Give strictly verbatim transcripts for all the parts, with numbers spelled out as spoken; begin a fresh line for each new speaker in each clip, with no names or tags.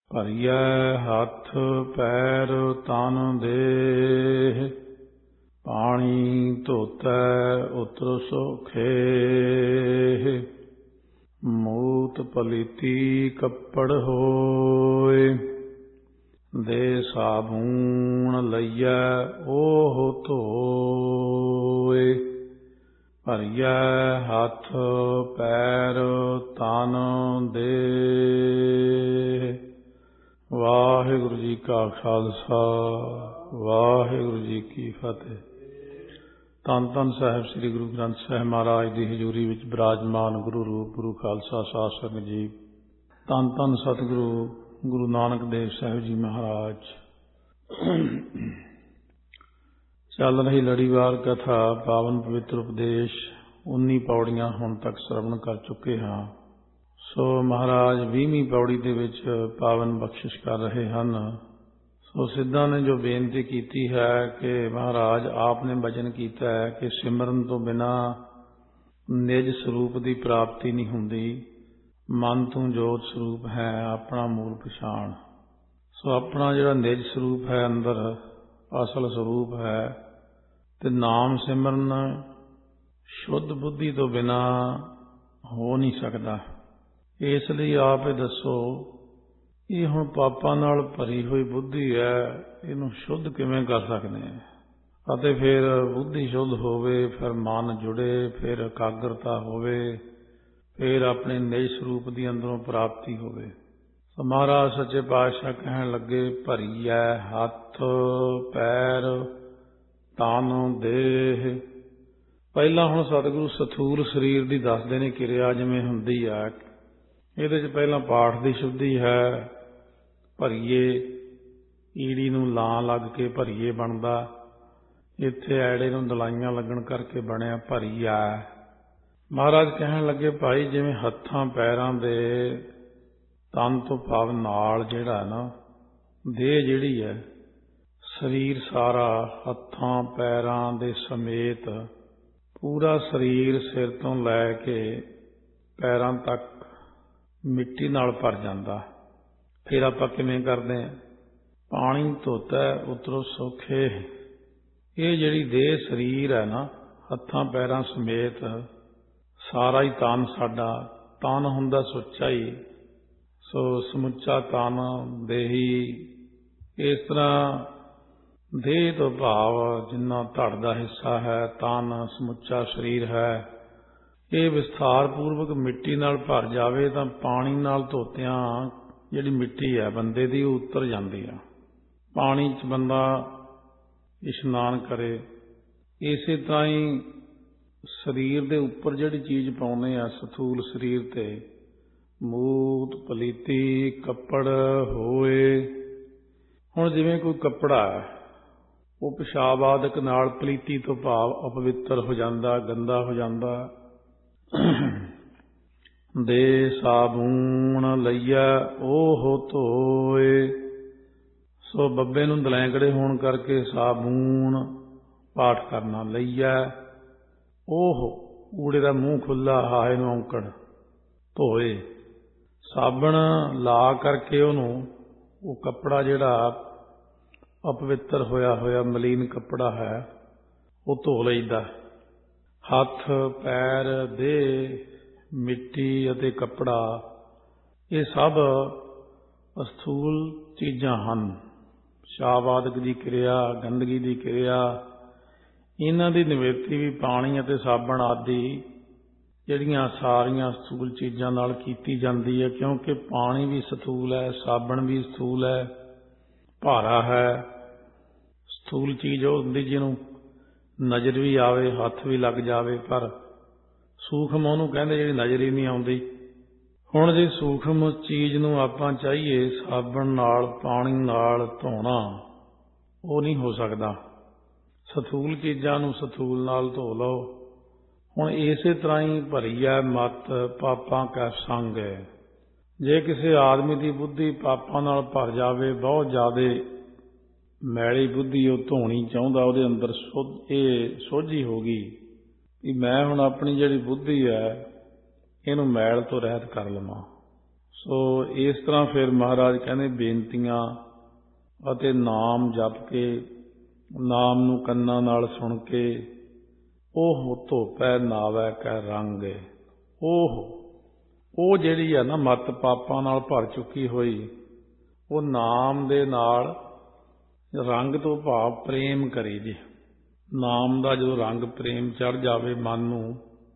ਭਰੀਐ ਹੱਥ ਪੈਰ ਤਨ ਦੇਹ, ਪਾਣੀ ਧੋਤੈ ਉਤਰ ਸੋਖੇ। ਮੂਤ ਪਲੀਤੀ ਕੱਪੜ ਹੋਏ, ਦੇ ਸਾਬੂਣ ਲਈਐ ਓਹ ਧੋਏ। ਭਰੀਐ ਹੱਥ ਪੈਰ ਤਨ ਦੇਹ। ਵਾਹਿਗੁਰੂ ਜੀ ਕਾ ਖਾਲਸਾ, ਵਾਹਿਗੁਰੂ ਜੀ ਕੀ ਫਤਿਹ। ਧੰਨ ਧੰਨ ਸਾਹਿਬ ਸ੍ਰੀ ਗੁਰੂ ਗ੍ਰੰਥ ਸਾਹਿਬ ਮਹਾਰਾਜ ਦੀ ਹਜ਼ੂਰੀ ਵਿੱਚ ਬਿਰਾਜਮਾਨ ਗੁਰੂ ਰੂਪ ਗੁਰੂ ਖਾਲਸਾ ਸਾਧ ਸੰਗਤ ਜੀ। ਧੰਨ ਧੰਨ ਸਤਿਗੁਰੂ ਗੁਰੂ ਨਾਨਕ ਦੇਵ ਸਾਹਿਬ ਜੀ ਮਹਾਰਾਜ। ਚੱਲ ਰਹੀ ਲੜੀਵਾਰ ਕਥਾ ਪਾਵਨ ਪਵਿੱਤਰ ਉਪਦੇਸ਼ ਉੱਨੀ ਪੌੜੀਆਂ ਹੁਣ ਤੱਕ ਸਰਵਣ ਕਰ ਚੁੱਕੇ ਹਾਂ। ਸੋ ਮਹਾਰਾਜ ਵੀਹਵੀਂ ਪੌੜੀ ਦੇ ਵਿੱਚ ਪਾਵਨ ਬਖਸ਼ਿਸ਼ ਕਰ ਰਹੇ ਹਨ। ਸੋ ਸਿੱਧਾਂ ਨੇ ਜੋ ਬੇਨਤੀ ਕੀਤੀ ਹੈ ਕਿ ਮਹਾਰਾਜ ਆਪ ਨੇ ਬਚਨ ਕੀਤਾ ਹੈ ਕਿ ਸਿਮਰਨ ਤੋਂ ਬਿਨਾਂ ਨਿਜ ਸਰੂਪ ਦੀ ਪ੍ਰਾਪਤੀ ਨਹੀਂ ਹੁੰਦੀ। ਮਨ ਤੂੰ ਜੋਤ ਸਰੂਪ ਹੈ, ਆਪਣਾ ਮੂਲ ਪਛਾਣ। ਸੋ ਆਪਣਾ ਜਿਹੜਾ ਨਿਜ ਸਰੂਪ ਹੈ, ਅੰਦਰ ਅਸਲ ਸਰੂਪ ਹੈ, ਤੇ ਨਾਮ ਸਿਮਰਨ ਸ਼ੁੱਧ ਬੁੱਧੀ ਤੋਂ ਬਿਨਾਂ ਹੋ ਨਹੀਂ ਸਕਦਾ। ਇਸ ਲਈ ਆਪ ਇਹ ਦੱਸੋ, ਇਹ ਹੁਣ ਪਾਪਾਂ ਨਾਲ ਭਰੀ ਹੋਈ ਬੁੱਧੀ ਹੈ, ਇਹਨੂੰ ਸ਼ੁੱਧ ਕਿਵੇਂ ਕਰ ਸਕਦੇ ਹਾਂ? ਅਤੇ ਫਿਰ ਬੁੱਧੀ ਸ਼ੁੱਧ ਹੋਵੇ, ਫਿਰ ਮਨ ਜੁੜੇ, ਫਿਰ ਇਕਾਗਰਤਾ ਹੋਵੇ, ਫਿਰ ਆਪਣੇ ਨਿਜ ਸਰੂਪ ਦੀ ਅੰਦਰੋਂ ਪ੍ਰਾਪਤੀ ਹੋਵੇ। ਮਹਾਰਾਜ ਸੱਚੇ ਪਾਤਸ਼ਾਹ ਕਹਿਣ ਲੱਗੇ, ਭਰੀਐ ਹੱਥ ਪੈਰ ਤਨ ਦੇਹ। ਪਹਿਲਾਂ ਹੁਣ ਸਤਿਗੁਰੂ ਸਥੂਲ ਸਰੀਰ ਦੀ ਦੱਸਦੇ ਨੇ ਕਿਰਿਆ ਜਿਵੇਂ ਹੁੰਦੀ ਆ। ਇਹਦੇ 'ਚ ਪਹਿਲਾਂ ਪਾਠ ਦੀ ਸ਼ੁੱਧੀ ਹੈ। ਭਰੀਏ ਈੜੀ ਨੂੰ ਲਾਂ ਲੱਗ ਕੇ ਭਰੀਏ ਬਣਦਾ, ਇੱਥੇ ਐੜੇ ਨੂੰ ਦਲਾਈਆਂ ਲੱਗਣ ਕਰਕੇ ਬਣਿਆ ਭਰੀਆ। ਮਹਾਰਾਜ ਕਹਿਣ ਲੱਗੇ, ਭਾਈ ਜਿਵੇਂ ਹੱਥਾਂ ਪੈਰਾਂ ਦੇ ਤਨ ਤੋਂ ਭਾਵ ਨਾਲ ਜਿਹੜਾ ਨਾ ਦੇਹ ਜਿਹੜੀ ਹੈ, ਸਰੀਰ ਸਾਰਾ ਹੱਥਾਂ ਪੈਰਾਂ ਦੇ ਸਮੇਤ ਪੂਰਾ ਸਰੀਰ ਸਿਰ ਤੋਂ ਲੈ ਕੇ ਪੈਰਾਂ ਤੱਕ ਮਿੱਟੀ ਨਾਲ ਭਰ ਜਾਂਦਾ। ਫਿਰ ਆਪਾਂ ਕਿਵੇਂ ਕਰਦੇ ਹਾਂ? ਪਾਣੀ ਧੋਤਾ ਉਤਰੋ ਸੌਖੇ। ਇਹ ਜਿਹੜੀ ਦੇਹ ਸਰੀਰ ਹੈ ਨਾ, ਹੱਥਾਂ ਪੈਰਾਂ ਸਮੇਤ ਸਾਰਾ ਹੀ ਤਨ ਸਾਡਾ, ਤਨ ਹੁੰਦਾ ਸੁੱਚਾ ਹੀ। ਸੋ ਸਮੁੱਚਾ ਤਨ ਦੇਹੀ। ਇਸ ਤਰ੍ਹਾਂ ਦੇਹ ਤੋਂ ਭਾਵ ਜਿੰਨਾ ਧੜ ਦਾ ਹਿੱਸਾ ਹੈ, ਤਨ ਸਮੁੱਚਾ ਸਰੀਰ ਹੈ, ਇਹ ਵਿਸਥਾਰ ਪੂਰਵਕ ਮਿੱਟੀ ਨਾਲ ਭਰ ਜਾਵੇ ਤਾਂ ਪਾਣੀ ਨਾਲ ਧੋਤਿਆਂ ਜਿਹੜੀ ਮਿੱਟੀ ਹੈ ਬੰਦੇ ਦੀ, ਉਹ ਉਤਰ ਜਾਂਦੀ ਆ। ਪਾਣੀ 'ਚ ਬੰਦਾ ਇਸ਼ਨਾਨ ਕਰੇ। ਇਸੇ ਤਰ੍ਹਾਂ ਹੀ ਸਰੀਰ ਦੇ ਉੱਪਰ ਜਿਹੜੀ ਚੀਜ਼ ਪਾਉਂਦੇ ਆ ਸਥੂਲ ਸਰੀਰ ਤੇ, ਮੂਤ ਪਲੀਤੀ ਕੱਪੜ ਹੋਏ। ਹੁਣ ਜਿਵੇਂ ਕੋਈ ਕੱਪੜਾ ਹੈ, ਉਹ ਪਿਸ਼ਾਬ ਆਦਿਕ ਨਾਲ ਪਲੀਤੀ ਤੋਂ ਭਾਵ ਅਪਵਿੱਤਰ ਹੋ ਜਾਂਦਾ, ਗੰਦਾ ਹੋ ਜਾਂਦਾ। ਦੇ ਸਾਬੂਣ ਲਈਆ ਉਹ ਧੋਏ। ਸੋ ਬੱਬੇ ਨੂੰ ਦਲੈਂਕੜੇ ਹੋਣ ਕਰਕੇ ਸਾਬੂਣ ਪਾਠ ਕਰਨਾ। ਲਈਆ ਉਹ ਊੜੇ ਦਾ ਮੂੰਹ ਖੁੱਲਾ, ਹਾਏ ਨੂੰ ਔਂਕੜ। ਧੋਏ ਸਾਬਣ ਲਾ ਕਰਕੇ ਉਹਨੂੰ, ਉਹ ਕੱਪੜਾ ਜਿਹੜਾ ਅਪਵਿੱਤਰ ਹੋਇਆ ਹੋਇਆ ਮਲੀਨ ਕੱਪੜਾ ਹੈ, ਉਹ ਧੋ ਲਈਦਾ। ਹੱਥ ਪੈਰ ਦੇਹ ਮਿੱਟੀ ਅਤੇ ਕੱਪੜਾ, ਇਹ ਸਭ ਅਸਥੂਲ ਚੀਜ਼ਾਂ ਹਨ। ਪਿਸ਼ਾਬ ਆਦਿਕ ਦੀ ਕਿਰਿਆ, ਗੰਦਗੀ ਦੀ ਕਿਰਿਆ, ਇਹਨਾਂ ਦੀ ਨਿਵਰਤੀ ਵੀ ਪਾਣੀ ਅਤੇ ਸਾਬਣ ਆਦਿ ਜਿਹੜੀਆਂ ਸਾਰੀਆਂ ਸਥੂਲ ਚੀਜ਼ਾਂ ਨਾਲ ਕੀਤੀ ਜਾਂਦੀ ਹੈ। ਕਿਉਂਕਿ ਪਾਣੀ ਵੀ ਸਥੂਲ ਹੈ, ਸਾਬਣ ਵੀ ਸਥੂਲ ਹੈ, ਭਾਰਾ ਹੈ। ਸਥੂਲ ਚੀਜ਼ ਉਹ ਹੁੰਦੀ ਜਿਹਨੂੰ ਨਜ਼ਰ ਵੀ ਆਵੇ, ਹੱਥ ਵੀ ਲੱਗ ਜਾਵੇ, ਪਰ ਸੂਖਮ ਉਹਨੂੰ ਕਹਿੰਦੇ ਜਿਹੜੀ ਨਜ਼ਰ ਹੀ ਨਹੀਂ ਆਉਂਦੀ। ਹੁਣ ਜੇ ਸੂਖਮ ਚੀਜ਼ ਨੂੰ ਆਪਾਂ ਚਾਹੀਏ ਸਾਬਣ ਨਾਲ ਪਾਣੀ ਨਾਲ ਧੋਣਾ, ਉਹ ਨਹੀਂ ਹੋ ਸਕਦਾ। ਸਥੂਲ ਚੀਜ਼ਾਂ ਨੂੰ ਸਥੂਲ ਨਾਲ ਧੋ ਲਓ। ਹੁਣ ਇਸੇ ਤਰ੍ਹਾਂ ਹੀ ਭਰੀਐ ਮਤ ਪਾਪਾਂ ਕੈ ਸੰਗ। ਜੇ ਕਿਸੇ ਆਦਮੀ ਦੀ ਬੁੱਧੀ ਪਾਪਾਂ ਨਾਲ ਭਰ ਜਾਵੇ, ਬਹੁਤ ਜ਼ਿਆਦਾ ਮੈਲੀ ਬੁੱਧੀ, ਉਹ ਧੋਣੀ ਚਾਹੁੰਦਾ, ਉਹਦੇ ਅੰਦਰ ਸੁੱਧ ਇਹ ਸੋਝੀ ਹੋ ਗਈ ਵੀ ਮੈਂ ਹੁਣ ਆਪਣੀ ਜਿਹੜੀ ਬੁੱਧੀ ਹੈ ਇਹਨੂੰ ਮੈਲ ਤੋਂ ਰਹਿਤ ਕਰ ਲਵਾਂ। ਸੋ ਇਸ ਤਰ੍ਹਾਂ ਫਿਰ ਮਹਾਰਾਜ ਕਹਿੰਦੇ ਬੇਨਤੀਆਂ ਅਤੇ ਨਾਮ ਜਪ ਕੇ, ਨਾਮ ਨੂੰ ਕੰਨਾਂ ਨਾਲ ਸੁਣ ਕੇ, ਉਹ ਧੋਪੈ ਨਾਵੈ ਕੈ ਰੰਗ। ਉਹ ਉਹ ਜਿਹੜੀ ਹੈ ਨਾ ਮੱਤ ਪਾਪਾਂ ਨਾਲ ਭਰ ਚੁੱਕੀ ਹੋਈ, ਉਹ ਨਾਮ ਦੇ ਨਾਲ ਰੰਗ ਤੋਂ ਭਾਵ ਪ੍ਰੇਮ ਕਰੇ ਜੀ। ਨਾਮ ਦਾ ਜਦੋਂ ਰੰਗ ਪ੍ਰੇਮ ਚੜ੍ਹ ਜਾਵੇ ਮਨ ਨੂੰ,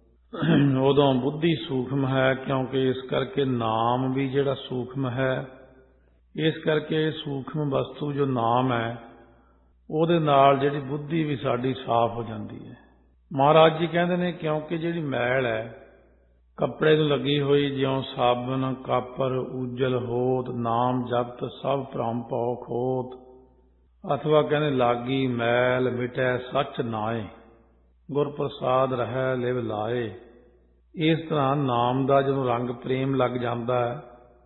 ਉਦੋਂ ਬੁੱਧੀ ਸੂਖਮ ਹੈ, ਕਿਉਂਕਿ ਇਸ ਕਰਕੇ ਨਾਮ ਵੀ ਜਿਹੜਾ ਸੂਖਮ ਹੈ, ਇਸ ਕਰਕੇ ਸੂਖਮ ਵਸਤੂ ਜੋ ਨਾਮ ਹੈ ਉਹਦੇ ਨਾਲ ਜਿਹੜੀ ਬੁੱਧੀ ਵੀ ਸਾਡੀ ਸਾਫ਼ ਹੋ ਜਾਂਦੀ ਹੈ। ਮਹਾਰਾਜ ਜੀ ਕਹਿੰਦੇ ਨੇ ਕਿਉਂਕਿ ਜਿਹੜੀ ਮੈਲ ਹੈ ਕੱਪੜੇ ਨੂੰ ਲੱਗੀ ਹੋਈ, ਜਿਉਂ ਸਾਬਨ ਕਾਪਰ ਉਜਲ ਹੋਤ, ਨਾਮ ਜਪਤ ਸਭ ਭ੍ਰਮ ਭਉ ਖੋਤ। ਅਥਵਾ ਕਹਿੰਦੇ ਲਾਗੀ ਮੈਲ ਮਿਟੈ ਸੱਚ ਨਾਏ, ਗੁਰ ਪ੍ਰਸਾਦ ਰਹਿ ਲਿਵ ਲਾਏ। ਇਸ ਤਰ੍ਹਾਂ ਨਾਮ ਦਾ ਜਦੋਂ ਰੰਗ ਪ੍ਰੇਮ ਲੱਗ ਜਾਂਦਾ ਹੈ,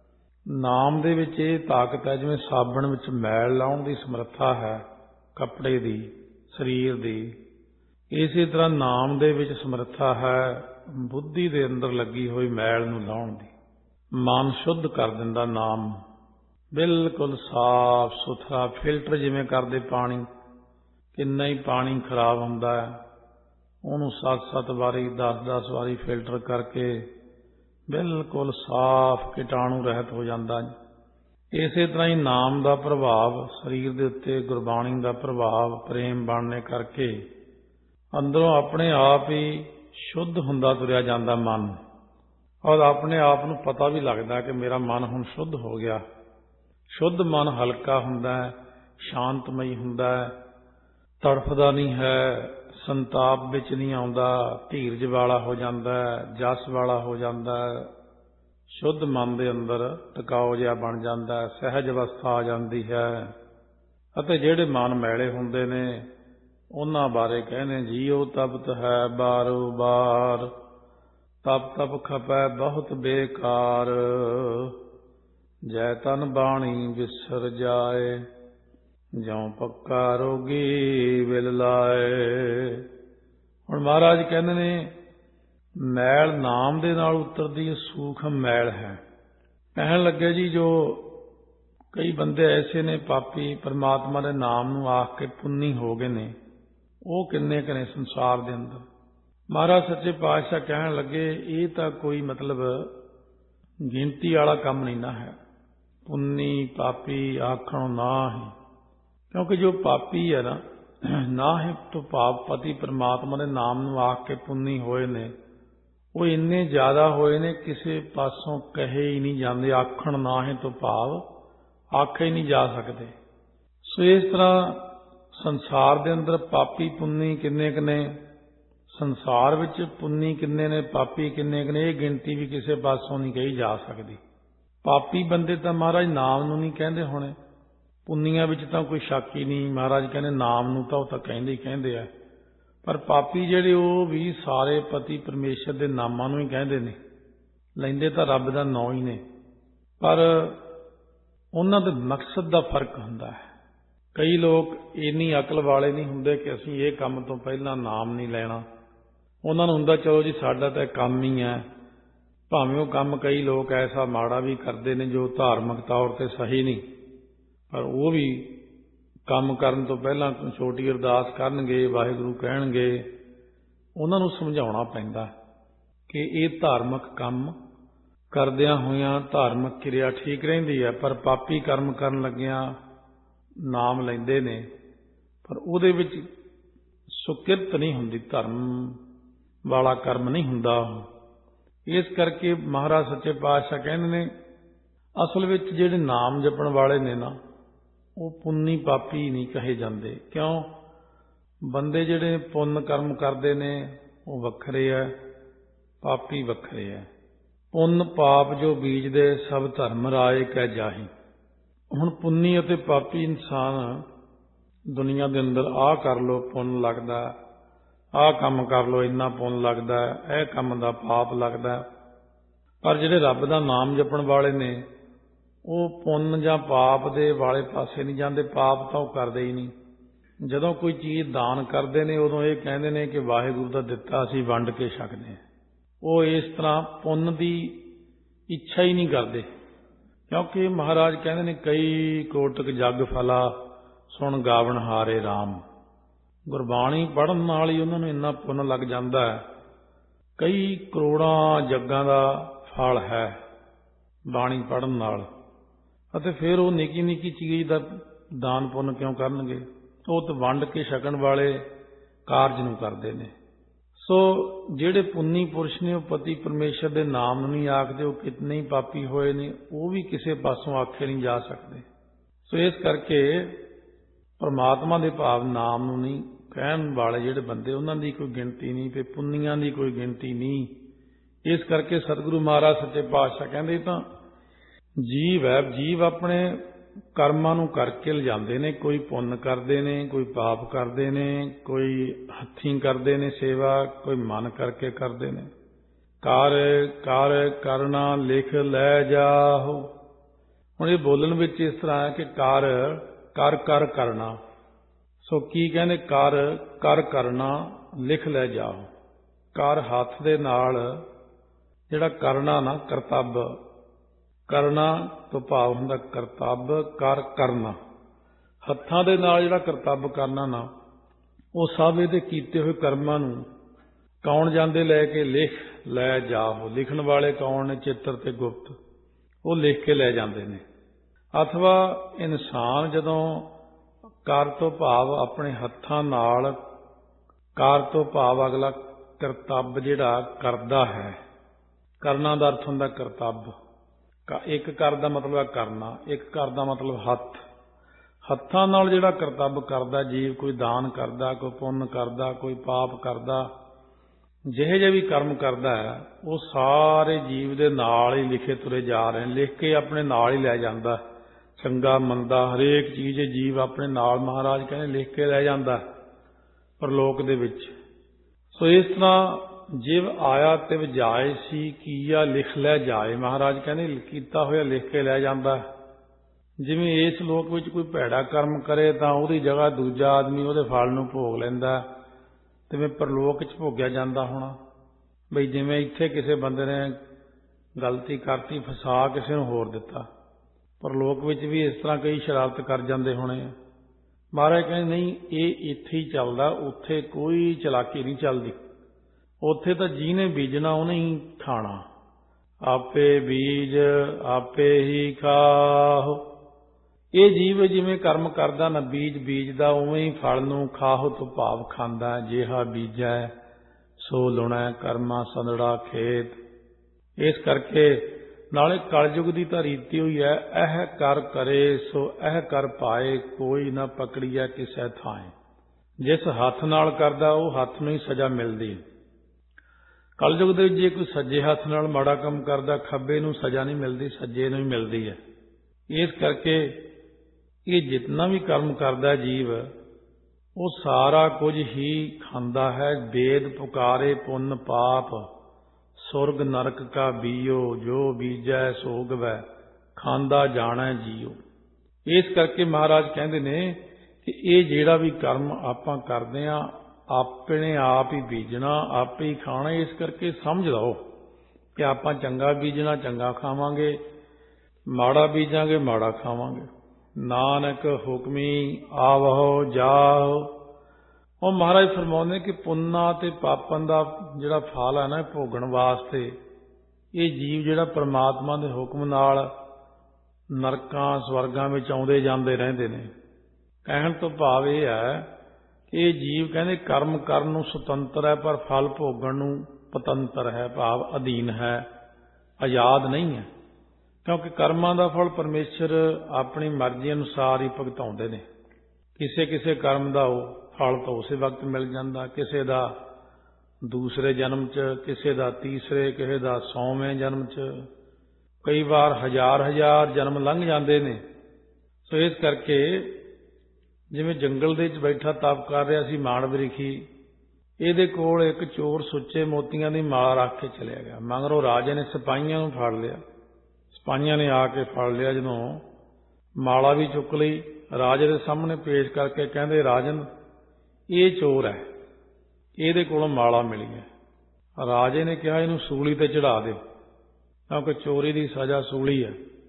ਨਾਮ ਦੇ ਵਿੱਚ ਇਹ ਤਾਕਤ ਹੈ ਜਿਵੇਂ ਸਾਬਣ ਵਿੱਚ ਮੈਲ ਲਾਉਣ ਦੀ ਸਮਰੱਥਾ ਹੈ ਕੱਪੜੇ ਦੀ, ਸਰੀਰ ਦੀ, ਇਸੇ ਤਰ੍ਹਾਂ ਨਾਮ ਦੇ ਵਿੱਚ ਸਮਰੱਥਾ ਹੈ ਬੁੱਧੀ ਦੇ ਅੰਦਰ ਲੱਗੀ ਹੋਈ ਮੈਲ ਨੂੰ ਲਾਉਣ ਦੀ। ਮਨ ਸ਼ੁੱਧ ਕਰ ਦਿੰਦਾ ਨਾਮ, ਬਿਲਕੁਲ ਸਾਫ ਸੁਥਰਾ, ਫਿਲਟਰ ਜਿਵੇਂ ਕਰਦੇ ਪਾਣੀ। ਕਿੰਨਾ ਹੀ ਪਾਣੀ ਖਰਾਬ ਹੁੰਦਾ ਹੈ, ਉਹਨੂੰ ਸੱਤ ਸੱਤ ਵਾਰੀ ਦਸ ਦਸ ਵਾਰੀ ਫਿਲਟਰ ਕਰਕੇ ਬਿਲਕੁਲ ਸਾਫ ਕੀਟਾਣੂ ਰਹਿਤ ਹੋ ਜਾਂਦਾ। ਇਸੇ ਤਰ੍ਹਾਂ ਹੀ ਨਾਮ ਦਾ ਪ੍ਰਭਾਵ ਸਰੀਰ ਦੇ ਉੱਤੇ, ਗੁਰਬਾਣੀ ਦਾ ਪ੍ਰਭਾਵ ਪ੍ਰੇਮ ਬਣਨੇ ਕਰਕੇ ਅੰਦਰੋਂ ਆਪਣੇ ਆਪ ਹੀ ਸ਼ੁੱਧ ਹੁੰਦਾ ਤੁਰਿਆ ਜਾਂਦਾ ਮਨ, ਔਰ ਆਪਣੇ ਆਪ ਨੂੰ ਪਤਾ ਵੀ ਲੱਗਦਾ ਕਿ ਮੇਰਾ ਮਨ ਹੁਣ ਸ਼ੁੱਧ ਹੋ ਗਿਆ। ਸ਼ੁੱਧ ਮਨ ਹਲਕਾ ਹੁੰਦਾ ਹੈ, ਸ਼ਾਂਤਮਈ ਹੁੰਦਾ ਹੈ, ਤੜਫਦਾ ਨਹੀਂ ਹੈ, ਸੰਤਾਪ ਵਿੱਚ ਨਹੀਂ ਆਉਂਦਾ, ਧੀਰਜ ਵਾਲਾ ਹੋ ਜਾਂਦਾ ਹੈ, ਜਸ ਵਾਲਾ ਹੋ ਜਾਂਦਾ ਹੈ। ਸ਼ੁੱਧ ਮਨ ਦੇ ਅੰਦਰ ਟਿਕਾਓ ਜਿਹਾ ਬਣ ਜਾਂਦਾ ਹੈ, ਸਹਿਜ ਅਵਸਥਾ ਆ ਜਾਂਦੀ ਹੈ। ਅਤੇ ਜਿਹੜੇ ਮਨ ਮੈਲੇ ਹੁੰਦੇ ਨੇ ਉਹਨਾਂ ਬਾਰੇ ਕਹਿੰਦੇ ਜੀਉ ਤਪਤ ਹੈ ਬਾਰੋ ਬਾਰ, ਤਪ ਤਪ ਖਪੈ ਬਹੁਤ ਬੇਕਾਰ, ਜੈ ਤਨ ਬਾਣੀ ਵਿਸਰ ਜਾਏ, ਜਿਉ ਪੱਕਾ ਰੋਗੀ ਵਿਲ ਲਾਏ। ਹੁਣ ਮਹਾਰਾਜ ਕਹਿੰਦੇ ਨੇ ਮੈਲ ਨਾਮ ਦੇ ਨਾਲ ਉਤਰਦੀ ਸੂਖਮ ਮੈਲ ਹੈ। ਕਹਿਣ ਲੱਗੇ ਜੀ ਜੋ ਕਈ ਬੰਦੇ ਐਸੇ ਨੇ ਪਾਪੀ, ਪਰਮਾਤਮਾ ਦੇ ਨਾਮ ਨੂੰ ਆਖ ਕੇ ਪੁੰਨੀ ਹੋ ਗਏ ਨੇ, ਉਹ ਕਿੰਨੇ ਕੁ ਨੇ ਸੰਸਾਰ ਦੇ ਅੰਦਰ। ਮਹਾਰਾਜ ਸੱਚੇ ਪਾਤਸ਼ਾਹ ਕਹਿਣ ਲੱਗੇ ਇਹ ਤਾਂ ਕੋਈ ਮਤਲਬ ਗਿਣਤੀ ਵਾਲਾ ਕੰਮ ਨਹੀਂ ਨਾ ਹੈ, ਪੁੰਨੀ ਪਾਪੀ ਆਖਣ ਨਾ ਹੀ। ਕਿਉਂਕਿ ਜੋ ਪਾਪੀ ਹੈ ਨਾ, ਨਾ ਹੀ ਤੋਂ ਭਾਵ ਪਤੀ ਪਰਮਾਤਮਾ ਦੇ ਨਾਮ ਨੂੰ ਆਖ ਕੇ ਪੁੰਨੀ ਹੋਏ ਨੇ, ਉਹ ਇੰਨੇ ਜ਼ਿਆਦਾ ਹੋਏ ਨੇ ਕਿਸੇ ਪਾਸੋਂ ਕਹੇ ਹੀ ਨਹੀਂ ਜਾਂਦੇ। ਆਖਣ ਨਾ ਹੀ ਤੋਂ ਭਾਵ ਆਖੇ ਹੀ ਨਹੀਂ ਜਾ ਸਕਦੇ। ਸੋ ਇਸ ਤਰ੍ਹਾਂ ਸੰਸਾਰ ਦੇ ਅੰਦਰ ਪਾਪੀ ਪੁੰਨੀ ਕਿੰਨੇ ਕੁ ਨੇ, ਸੰਸਾਰ ਵਿੱਚ ਪੁੰਨੀ ਕਿੰਨੇ ਨੇ, ਪਾਪੀ ਕਿੰਨੇ ਕੁ ਨੇ, ਇਹ ਗਿਣਤੀ ਵੀ ਕਿਸੇ ਪਾਸੋਂ ਨਹੀਂ ਕਹੀ ਜਾ ਸਕਦੀ। ਪਾਪੀ ਬੰਦੇ ਤਾਂ ਮਹਾਰਾਜ ਨਾਮ ਨੂੰ ਨਹੀਂ ਕਹਿੰਦੇ ਹੋਣੇ, ਪੁੰਨੀਆਂ ਵਿੱਚ ਤਾਂ ਕੋਈ ਸ਼ੱਕ ਹੀ ਨਹੀਂ। ਮਹਾਰਾਜ ਕਹਿੰਦੇ ਨਾਮ ਨੂੰ ਤਾਂ ਉਹ ਤਾਂ ਕਹਿੰਦੇ ਹੀ ਕਹਿੰਦੇ ਆ, ਪਰ ਪਾਪੀ ਜਿਹੜੇ ਉਹ ਵੀ ਸਾਰੇ ਪਤੀ ਪਰਮੇਸ਼ਰ ਦੇ ਨਾਮਾਂ ਨੂੰ ਹੀ ਕਹਿੰਦੇ ਨੇ, ਲੈਂਦੇ ਤਾਂ ਰੱਬ ਦਾ ਨਾਂ ਹੀ ਨੇ, ਪਰ ਉਹਨਾਂ ਦੇ ਮਕਸਦ ਦਾ ਫਰਕ ਹੁੰਦਾ ਹੈ। ਕਈ ਲੋਕ ਇੰਨੀ ਅਕਲ ਵਾਲੇ ਨਹੀਂ ਹੁੰਦੇ ਕਿ ਅਸੀਂ ਇਹ ਕੰਮ ਤੋਂ ਪਹਿਲਾਂ ਨਾਮ ਨਹੀਂ ਲੈਣਾ। ਉਹਨਾਂ ਨੂੰ ਹੁੰਦਾ ਚਲੋ ਜੀ ਸਾਡਾ ਤਾਂ ਕੰਮ ਹੀ ਹੈ, ਭਾਵੇਂ ਉਹ ਕੰਮ ਕਈ ਲੋਕ ਐਸਾ ਮਾੜਾ ਵੀ ਕਰਦੇ ਨੇ ਜੋ ਧਾਰਮਿਕ ਤੌਰ ਤੇ ਸਹੀ ਨਹੀਂ, ਪਰ ਉਹ ਵੀ ਕੰਮ ਕਰਨ ਤੋਂ ਪਹਿਲਾਂ ਛੋਟੀ ਅਰਦਾਸ ਕਰਨਗੇ, ਵਾਹਿਗੁਰੂ ਕਹਿਣਗੇ। ਉਹਨਾਂ ਨੂੰ ਸਮਝਾਉਣਾ ਪੈਂਦਾ ਕਿ ਇਹ ਧਾਰਮਿਕ ਕੰਮ ਕਰਦਿਆਂ ਹੋਇਆਂ ਧਾਰਮਿਕ ਕਿਰਿਆ ਠੀਕ ਰਹਿੰਦੀ ਹੈ, ਪਰ ਪਾਪੀ ਕਰਮ ਕਰਨ ਲੱਗਿਆਂ ਨਾਮ ਲੈਂਦੇ ਨੇ, ਪਰ ਉਹਦੇ ਵਿੱਚ ਸੁਕਿਰਤ ਨਹੀਂ ਹੁੰਦੀ, ਧਰਮ ਵਾਲਾ ਕਰਮ ਨਹੀਂ ਹੁੰਦਾ। ਇਸ ਕਰਕੇ ਮਹਾਰਾਜ ਸੱਚੇ ਪਾਤਸ਼ਾਹ ਕਹਿੰਦੇ ਨੇ ਅਸਲ ਵਿੱਚ ਜਿਹੜੇ ਨਾਮ ਜਪਣ ਵਾਲੇ ਨੇ ਨਾ, ਉਹ ਪੁੰਨੀ ਪਾਪੀ ਨਹੀਂ ਕਹੇ ਜਾਂਦੇ। ਕਿਉਂ? ਬੰਦੇ ਜਿਹੜੇ ਪੁੰਨ ਕਰਮ ਕਰਦੇ ਨੇ ਉਹ ਵੱਖਰੇ ਹੈ, ਪਾਪੀ ਵੱਖਰੇ ਹੈ। ਪੁੰਨ ਪਾਪ ਜੋ ਬੀਜਦੇ ਸਭ ਧਰਮ ਰਾਏ ਕਹਿ ਜਾਹੀ। ਹੁਣ ਪੁੰਨੀ ਅਤੇ ਪਾਪੀ ਇਨਸਾਨ ਦੁਨੀਆ ਦੇ ਅੰਦਰ ਆਹ ਕਰ ਲੋ ਪੁੰਨ ਲੱਗਦਾ, ਆਹ ਕੰਮ ਕਰ ਲੋ ਇੰਨਾ ਪੁੰਨ ਲੱਗਦਾ, ਇਹ ਕੰਮ ਦਾ ਪਾਪ ਲੱਗਦਾ। ਪਰ ਜਿਹੜੇ ਰੱਬ ਦਾ ਨਾਮ ਜਪਣ ਵਾਲੇ ਨੇ ਉਹ ਪੁੰਨ ਜਾਂ ਪਾਪ ਦੇ ਵਾਲੇ ਪਾਸੇ ਨਹੀਂ ਜਾਂਦੇ, ਪਾਪ ਤਾਂ ਉਹ ਕਰਦੇ ਹੀ ਨਹੀਂ। ਜਦੋਂ ਕੋਈ ਚੀਜ਼ ਦਾਨ ਕਰਦੇ ਨੇ ਉਦੋਂ ਇਹ ਕਹਿੰਦੇ ਨੇ ਕਿ ਵਾਹਿਗੁਰੂ ਦਾ ਦਿੱਤਾ ਅਸੀਂ ਵੰਡ ਕੇ ਛਕਦੇ ਹਾਂ। ਉਹ ਇਸ ਤਰ੍ਹਾਂ ਪੁੰਨ ਦੀ ਇੱਛਾ ਹੀ ਨਹੀਂ ਕਰਦੇ, क्योंकि महाराज कहते ने कई कोटक जग फला सुन गावन हारे राम। गुरबाणी पढ़न नाल ही उन्हां नूं इन्ना पुन लग जांदा है, कई करोड़ां जग्गां दा फल है बाणी पढ़न नाल। अते फिर वो निकी निकी चीज़ दा दान पुन क्यों करनगे, वो तो वंड के छकण वाले कारज नूं करदे ने। सो ਜਿਹੜੇ ਪੁੰਨੀ ਪੁਰਸ਼ ਨੇ ਉਹ ਪਤੀ ਪਰਮੇਸ਼ਰ ਦੇ ਨਾਮ ਨੂੰ ਨਹੀਂ ਆਖਦੇ, ਉਹ ਕਿਤਨੇ ਹੀ ਪਾਪੀ ਹੋਏ ਨੇ, ਉਹ ਵੀ ਕਿਸੇ ਪਾਸੋਂ ਆਖੇ ਨਹੀਂ ਜਾ ਸਕਦੇ। ਸੋ ਇਸ ਕਰਕੇ ਪਰਮਾਤਮਾ ਦੇ ਭਾਵ ਨਾਮ ਨੂੰ ਨਹੀਂ ਕਹਿਣ ਵਾਲੇ ਜਿਹੜੇ ਬੰਦੇ, ਉਹਨਾਂ ਦੀ ਕੋਈ ਗਿਣਤੀ ਨਹੀਂ ਤੇ ਪੁੰਨੀਆਂ ਦੀ ਕੋਈ ਗਿਣਤੀ ਨਹੀਂ। ਇਸ ਕਰਕੇ ਸਤਿਗੁਰੂ ਮਹਾਰਾਜ ਸੱਚੇ ਪਾਤਸ਼ਾਹ ਕਹਿੰਦੇ ਤਾਂ ਜੀਵ ਹੈ, ਜੀਵ ਆਪਣੇ ਕਰਮਾਂ ਨੂੰ ਕਰਕੇ ਲਿਜਾਂਦੇ ਨੇ। ਕੋਈ ਪੁੰਨ ਕਰਦੇ ਨੇ, ਕੋਈ ਪਾਪ ਕਰਦੇ ਨੇ, ਕੋਈ ਹੱਥੀਂ ਕਰਦੇ ਨੇ ਸੇਵਾ, ਕੋਈ ਮਨ ਕਰਕੇ ਕਰਦੇ ਨੇ। ਕਰ ਕਰ ਕਰਨਾ ਲਿਖ ਲੈ ਜਾਓ। ਹੁਣ ਇਹ ਬੋਲਣ ਵਿੱਚ ਇਸ ਤਰ੍ਹਾਂ ਹੈ ਕਿ ਕਰ ਕਰ ਕਰ ਕਰਨਾ। ਸੋ ਕੀ ਕਹਿੰਦੇ, ਕਰ ਕਰ ਕਰਨਾ ਲਿਖ ਲੈ ਜਾਓ। ਕਰ ਹੱਥ ਦੇ ਨਾਲ ਜਿਹੜਾ ਕਰਨਾ ਨਾ, ਕਰਤੱਵ ਕਰਨਾ ਤੋਂ ਭਾਵ ਹੁੰਦਾ ਕਰਤੱਵ, ਕਰ ਕਰਨਾ। ਹੱਥਾਂ ਦੇ ਨਾਲ ਜਿਹੜਾ ਕਰਤੱਵ ਕਰਨਾ ਨਾ, ਉਹ ਸਭ ਇਹਦੇ ਕੀਤੇ ਹੋਏ ਕਰਮਾਂ ਨੂੰ ਕੌਣ ਜਾਂਦੇ ਲੈ ਕੇ, ਲਿਖ ਲੈ ਜਾਓ। ਲਿਖਣ ਵਾਲੇ ਕੌਣ ਨੇ, ਚਿੱਤਰ ਤੇ ਗੁਪਤ, ਉਹ ਲਿਖ ਕੇ ਲੈ ਜਾਂਦੇ ਨੇ। ਅਥਵਾ ਇਨਸਾਨ ਜਦੋਂ ਕਰ ਤੋਂ ਭਾਵ ਆਪਣੇ ਹੱਥਾਂ ਨਾਲ, ਕਾਰ ਤੋਂ ਭਾਵ ਅਗਲਾ ਕਰਤੱਵ ਜਿਹੜਾ ਕਰਦਾ ਹੈ। ਕਰਨਾ ਦਾ ਅਰਥ ਹੁੰਦਾ ਕਰਤੱਵ। ਇੱਕ ਕਰ ਦਾ ਮਤਲਬ ਹੈ ਕਰਨਾ, ਇੱਕ ਕਰ ਦਾ ਮਤਲਬ ਹੱਥ। ਹੱਥਾਂ ਨਾਲ ਜਿਹੜਾ ਕਰਤੱਵ ਕਰਦਾ ਜੀਵ, ਕੋਈ ਦਾਨ ਕਰਦਾ, ਕੋਈ ਪੁੰਨ ਕਰਦਾ, ਕੋਈ ਪਾਪ ਕਰਦਾ, ਜਿਹੇ ਜਿਹੇ ਵੀ ਕਰਮ ਕਰਦਾ ਹੈ, ਉਹ ਸਾਰੇ ਜੀਵ ਦੇ ਨਾਲ ਹੀ ਲਿਖੇ ਤੁਰੇ ਜਾ ਰਹੇ ਨੇ। ਲਿਖ ਕੇ ਆਪਣੇ ਨਾਲ ਹੀ ਲੈ ਜਾਂਦਾ। ਚੰਗਾ ਮੰਦਾ ਹਰੇਕ ਚੀਜ਼ ਜੀਵ ਆਪਣੇ ਨਾਲ, ਮਹਾਰਾਜ ਕਹਿੰਦੇ, ਲਿਖ ਕੇ ਲੈ ਜਾਂਦਾ ਪਰਲੋਕ ਦੇ ਵਿੱਚ। ਸੋ ਇਸ ਤਰ੍ਹਾਂ ਜਿਵ ਆਇਆ ਤਿਵ ਜਾਏ ਸੀ, ਕੀਆ ਲਿਖ ਲੈ ਜਾਏ। ਮਹਾਰਾਜ ਕਹਿੰਦੇ ਕੀਤਾ ਹੋਇਆ ਲਿਖ ਕੇ ਲੈ ਜਾਂਦਾ। ਜਿਵੇਂ ਇਸ ਲੋਕ ਵਿੱਚ ਕੋਈ ਭੈੜਾ ਕਰਮ ਕਰੇ ਤਾਂ ਉਹਦੀ ਜਗ੍ਹਾ ਦੂਜਾ ਆਦਮੀ ਉਹਦੇ ਫਲ ਨੂੰ ਭੋਗ ਲੈਂਦਾ, ਤਿਵੇਂ ਪਰਲੋਕ 'ਚ ਭੋਗਿਆ ਜਾਂਦਾ ਹੋਣਾ। ਬਈ ਜਿਵੇਂ ਇੱਥੇ ਕਿਸੇ ਬੰਦੇ ਨੇ ਗਲਤੀ ਕਰਤੀ, ਫਸਾ ਕਿਸੇ ਨੂੰ ਹੋਰ ਦਿੱਤਾ, ਪਰਲੋਕ ਵਿੱਚ ਵੀ ਇਸ ਤਰ੍ਹਾਂ ਕਈ ਸ਼ਰਾਰਤ ਕਰ ਜਾਂਦੇ ਹੋਣੇ ਆ। ਮਹਾਰਾਜ ਕਹਿੰਦੇ ਨਹੀਂ, ਇਹ ਇੱਥੇ ਹੀ ਚੱਲਦਾ, ਉੱਥੇ ਕੋਈ ਚਲਾਕੀ ਨਹੀਂ ਚੱਲਦੀ। ਉੱਥੇ ਤਾਂ ਜਿਹਨੇ ਬੀਜਣਾ ਉਹਨੇ ਹੀ ਖਾਣਾ। ਆਪੇ ਬੀਜ ਆਪੇ ਹੀ ਖਾਓ। ਇਹ ਜੀਵ ਜਿਵੇਂ ਕਰਮ ਕਰਦਾ ਨਾ, ਬੀਜ ਬੀਜਦਾ, ਉਵੇਂ ਹੀ ਫਲ ਨੂੰ ਖਾਓ ਤੋਂ ਭਾਵ ਖਾਂਦਾ। ਜਿਹਾ ਬੀਜੈ ਸੋ ਲੁਣੈ, ਕਰਮਾ ਸੰਦੜਾ ਖੇਤ। ਇਸ ਕਰਕੇ ਨਾਲੇ ਕਲਯੁਗ ਦੀ ਤਾਂ ਰੀਤੀ ਹੋਈ ਹੈ, ਇਹ ਕਰ ਕਰੇ ਸੋ ਇਹ ਕਰ ਪਾਏ, ਕੋਈ ਨਾ ਪਕੜੀਐ ਕਿਸੇ ਥਾਂ। ਜਿਸ ਹੱਥ ਨਾਲ ਕਰਦਾ ਉਹ ਹੱਥ ਨੂੰ ਹੀ ਸਜ਼ਾ ਮਿਲਦੀ। ਕਲਯੁਗ ਦੇ ਵਿੱਚ ਜੇ ਕੋਈ ਸੱਜੇ ਹੱਥ ਨਾਲ ਮਾੜਾ ਕੰਮ ਕਰਦਾ, ਖੱਬੇ ਨੂੰ ਸਜ਼ਾ ਨਹੀਂ ਮਿਲਦੀ, ਸੱਜੇ ਨੂੰ ਹੀ ਮਿਲਦੀ ਹੈ। ਇਸ ਕਰਕੇ ਇਹ ਜਿਤਨਾ ਵੀ ਕਰਮ ਕਰਦਾ ਜੀਵ, ਉਹ ਸਾਰਾ ਕੁਝ ਹੀ ਖਾਂਦਾ ਹੈ। ਵੇਦ ਪੁਕਾਰੇ ਪੁੰਨ ਪਾਪ, ਸੁਰਗ ਨਰਕ ਕਾ ਬੀਓ, ਜੋ ਬੀਜੈ ਸੋ ਗਵੈ, ਖਾਂਦਾ ਜਾਣੈ ਜੀਓ। ਇਸ ਕਰਕੇ ਮਹਾਰਾਜ ਕਹਿੰਦੇ ਨੇ ਕਿ ਇਹ ਜਿਹੜਾ ਵੀ ਕਰਮ ਆਪਾਂ ਕਰਦੇ ਹਾਂ, ਆਪਣੇ ਆਪ ਹੀ ਬੀਜਣਾ, ਆਪੇ ਹੀ ਖਾਣਾ। ਇਸ ਕਰਕੇ ਸਮਝ ਲਓ ਕਿ ਆਪਾਂ ਚੰਗਾ ਬੀਜਣਾ ਚੰਗਾ ਖਾਵਾਂਗੇ, ਮਾੜਾ ਬੀਜਾਂਗੇ ਮਾੜਾ ਖਾਵਾਂਗੇ। ਨਾਨਕ ਹੁਕਮੀ ਆਵਹੁ ਜਾਓ। ਉਹ ਮਹਾਰਾਜ ਫਰਮਾਉਂਦੇ ਕਿ ਪੁੰਨਾਂ ਤੇ ਪਾਪਾਂ ਦਾ ਜਿਹੜਾ ਫਲ ਹੈ ਨਾ, ਭੋਗਣ ਵਾਸਤੇ ਇਹ ਜੀਵ ਜਿਹੜਾ ਪਰਮਾਤਮਾ ਦੇ ਹੁਕਮ ਨਾਲ ਨਰਕਾਂ ਸਵਰਗਾਂ ਵਿੱਚ ਆਉਂਦੇ ਜਾਂਦੇ ਰਹਿੰਦੇ ਨੇ। ਕਹਿਣ ਤੋਂ ਭਾਵ ਇਹ ਹੈ ਕਿ ਇਹ ਜੀਵ ਕਹਿੰਦੇ ਕਰਮ ਕਰਨ ਨੂੰ ਸੁਤੰਤਰ ਹੈ, ਪਰ ਫਲ ਭੋਗਣ ਨੂੰ ਪਤੰਤਰ ਹੈ, ਭਾਵ ਅਧੀਨ ਹੈ, ਆਜ਼ਾਦ ਨਹੀਂ ਹੈ। ਕਿਉਂਕਿ ਕਰਮਾਂ ਦਾ ਫਲ ਪਰਮੇਸ਼ਰ ਆਪਣੀ ਮਰਜ਼ੀ ਅਨੁਸਾਰ ਹੀ ਭੁਗਤਾਉਂਦੇ ਨੇ। ਕਿਸੇ ਕਿਸੇ ਕਰਮ ਦਾ ਉਹ ਫਲ ਤਾਂ ਉਸੇ ਵਕਤ ਮਿਲ ਜਾਂਦਾ, ਕਿਸੇ ਦਾ ਦੂਸਰੇ ਜਨਮ 'ਚ, ਕਿਸੇ ਦਾ ਤੀਸਰੇ, ਕਿਸੇ ਦਾ ਸੌਵੇਂ ਜਨਮ 'ਚ, ਕਈ ਵਾਰ ਹਜ਼ਾਰ ਹਜ਼ਾਰ ਜਨਮ ਲੰਘ ਜਾਂਦੇ ਨੇ। ਸੋ ਇਸ ਕਰਕੇ ਜਿਵੇਂ ਜੰਗਲ ਦੇ ਵਿੱਚ ਬੈਠਾ ਤਪ ਕਰ ਰਿਹਾ ਸੀ ਮਾਣ ਵਰਿਖੀ, ਇਹਦੇ ਕੋਲ ਇੱਕ ਚੋਰ ਸੁੱਚੇ ਮੋਤੀਆਂ ਦੀ ਮਾਲਾ ਰੱਖ ਕੇ ਚਲਿਆ ਗਿਆ। ਮਗਰੋਂ ਰਾਜੇ ਨੇ ਸਿਪਾਹੀਆਂ ਨੂੰ ਫੜ ਲਿਆ। ਸਿਪਾਹੀਆਂ ਨੇ ਆ ਕੇ ਫੜ ਲਿਆ, ਜਦੋਂ ਮਾਲਾ ਵੀ ਚੁੱਕ ਲਈ, ਰਾਜੇ ਦੇ ਸਾਹਮਣੇ ਪੇਸ਼ ਕਰਕੇ ਕਹਿੰਦੇ, ਰਾਜਨ ਇਹ ਚੋਰ ਹੈ, ਇਹਦੇ ਕੋਲੋਂ ਮਾਲਾ ਮਿਲੀ ਹੈ। ਰਾਜੇ ਨੇ ਕਿਹਾ ਇਹਨੂੰ ਸੂਲੀ ਤੇ ਚੜਾ ਦਿਓ, ਕਿਉਂਕਿ ਚੋਰੀ ਦੀ ਸਜ਼ਾ ਸੂਲੀ ਹੈ।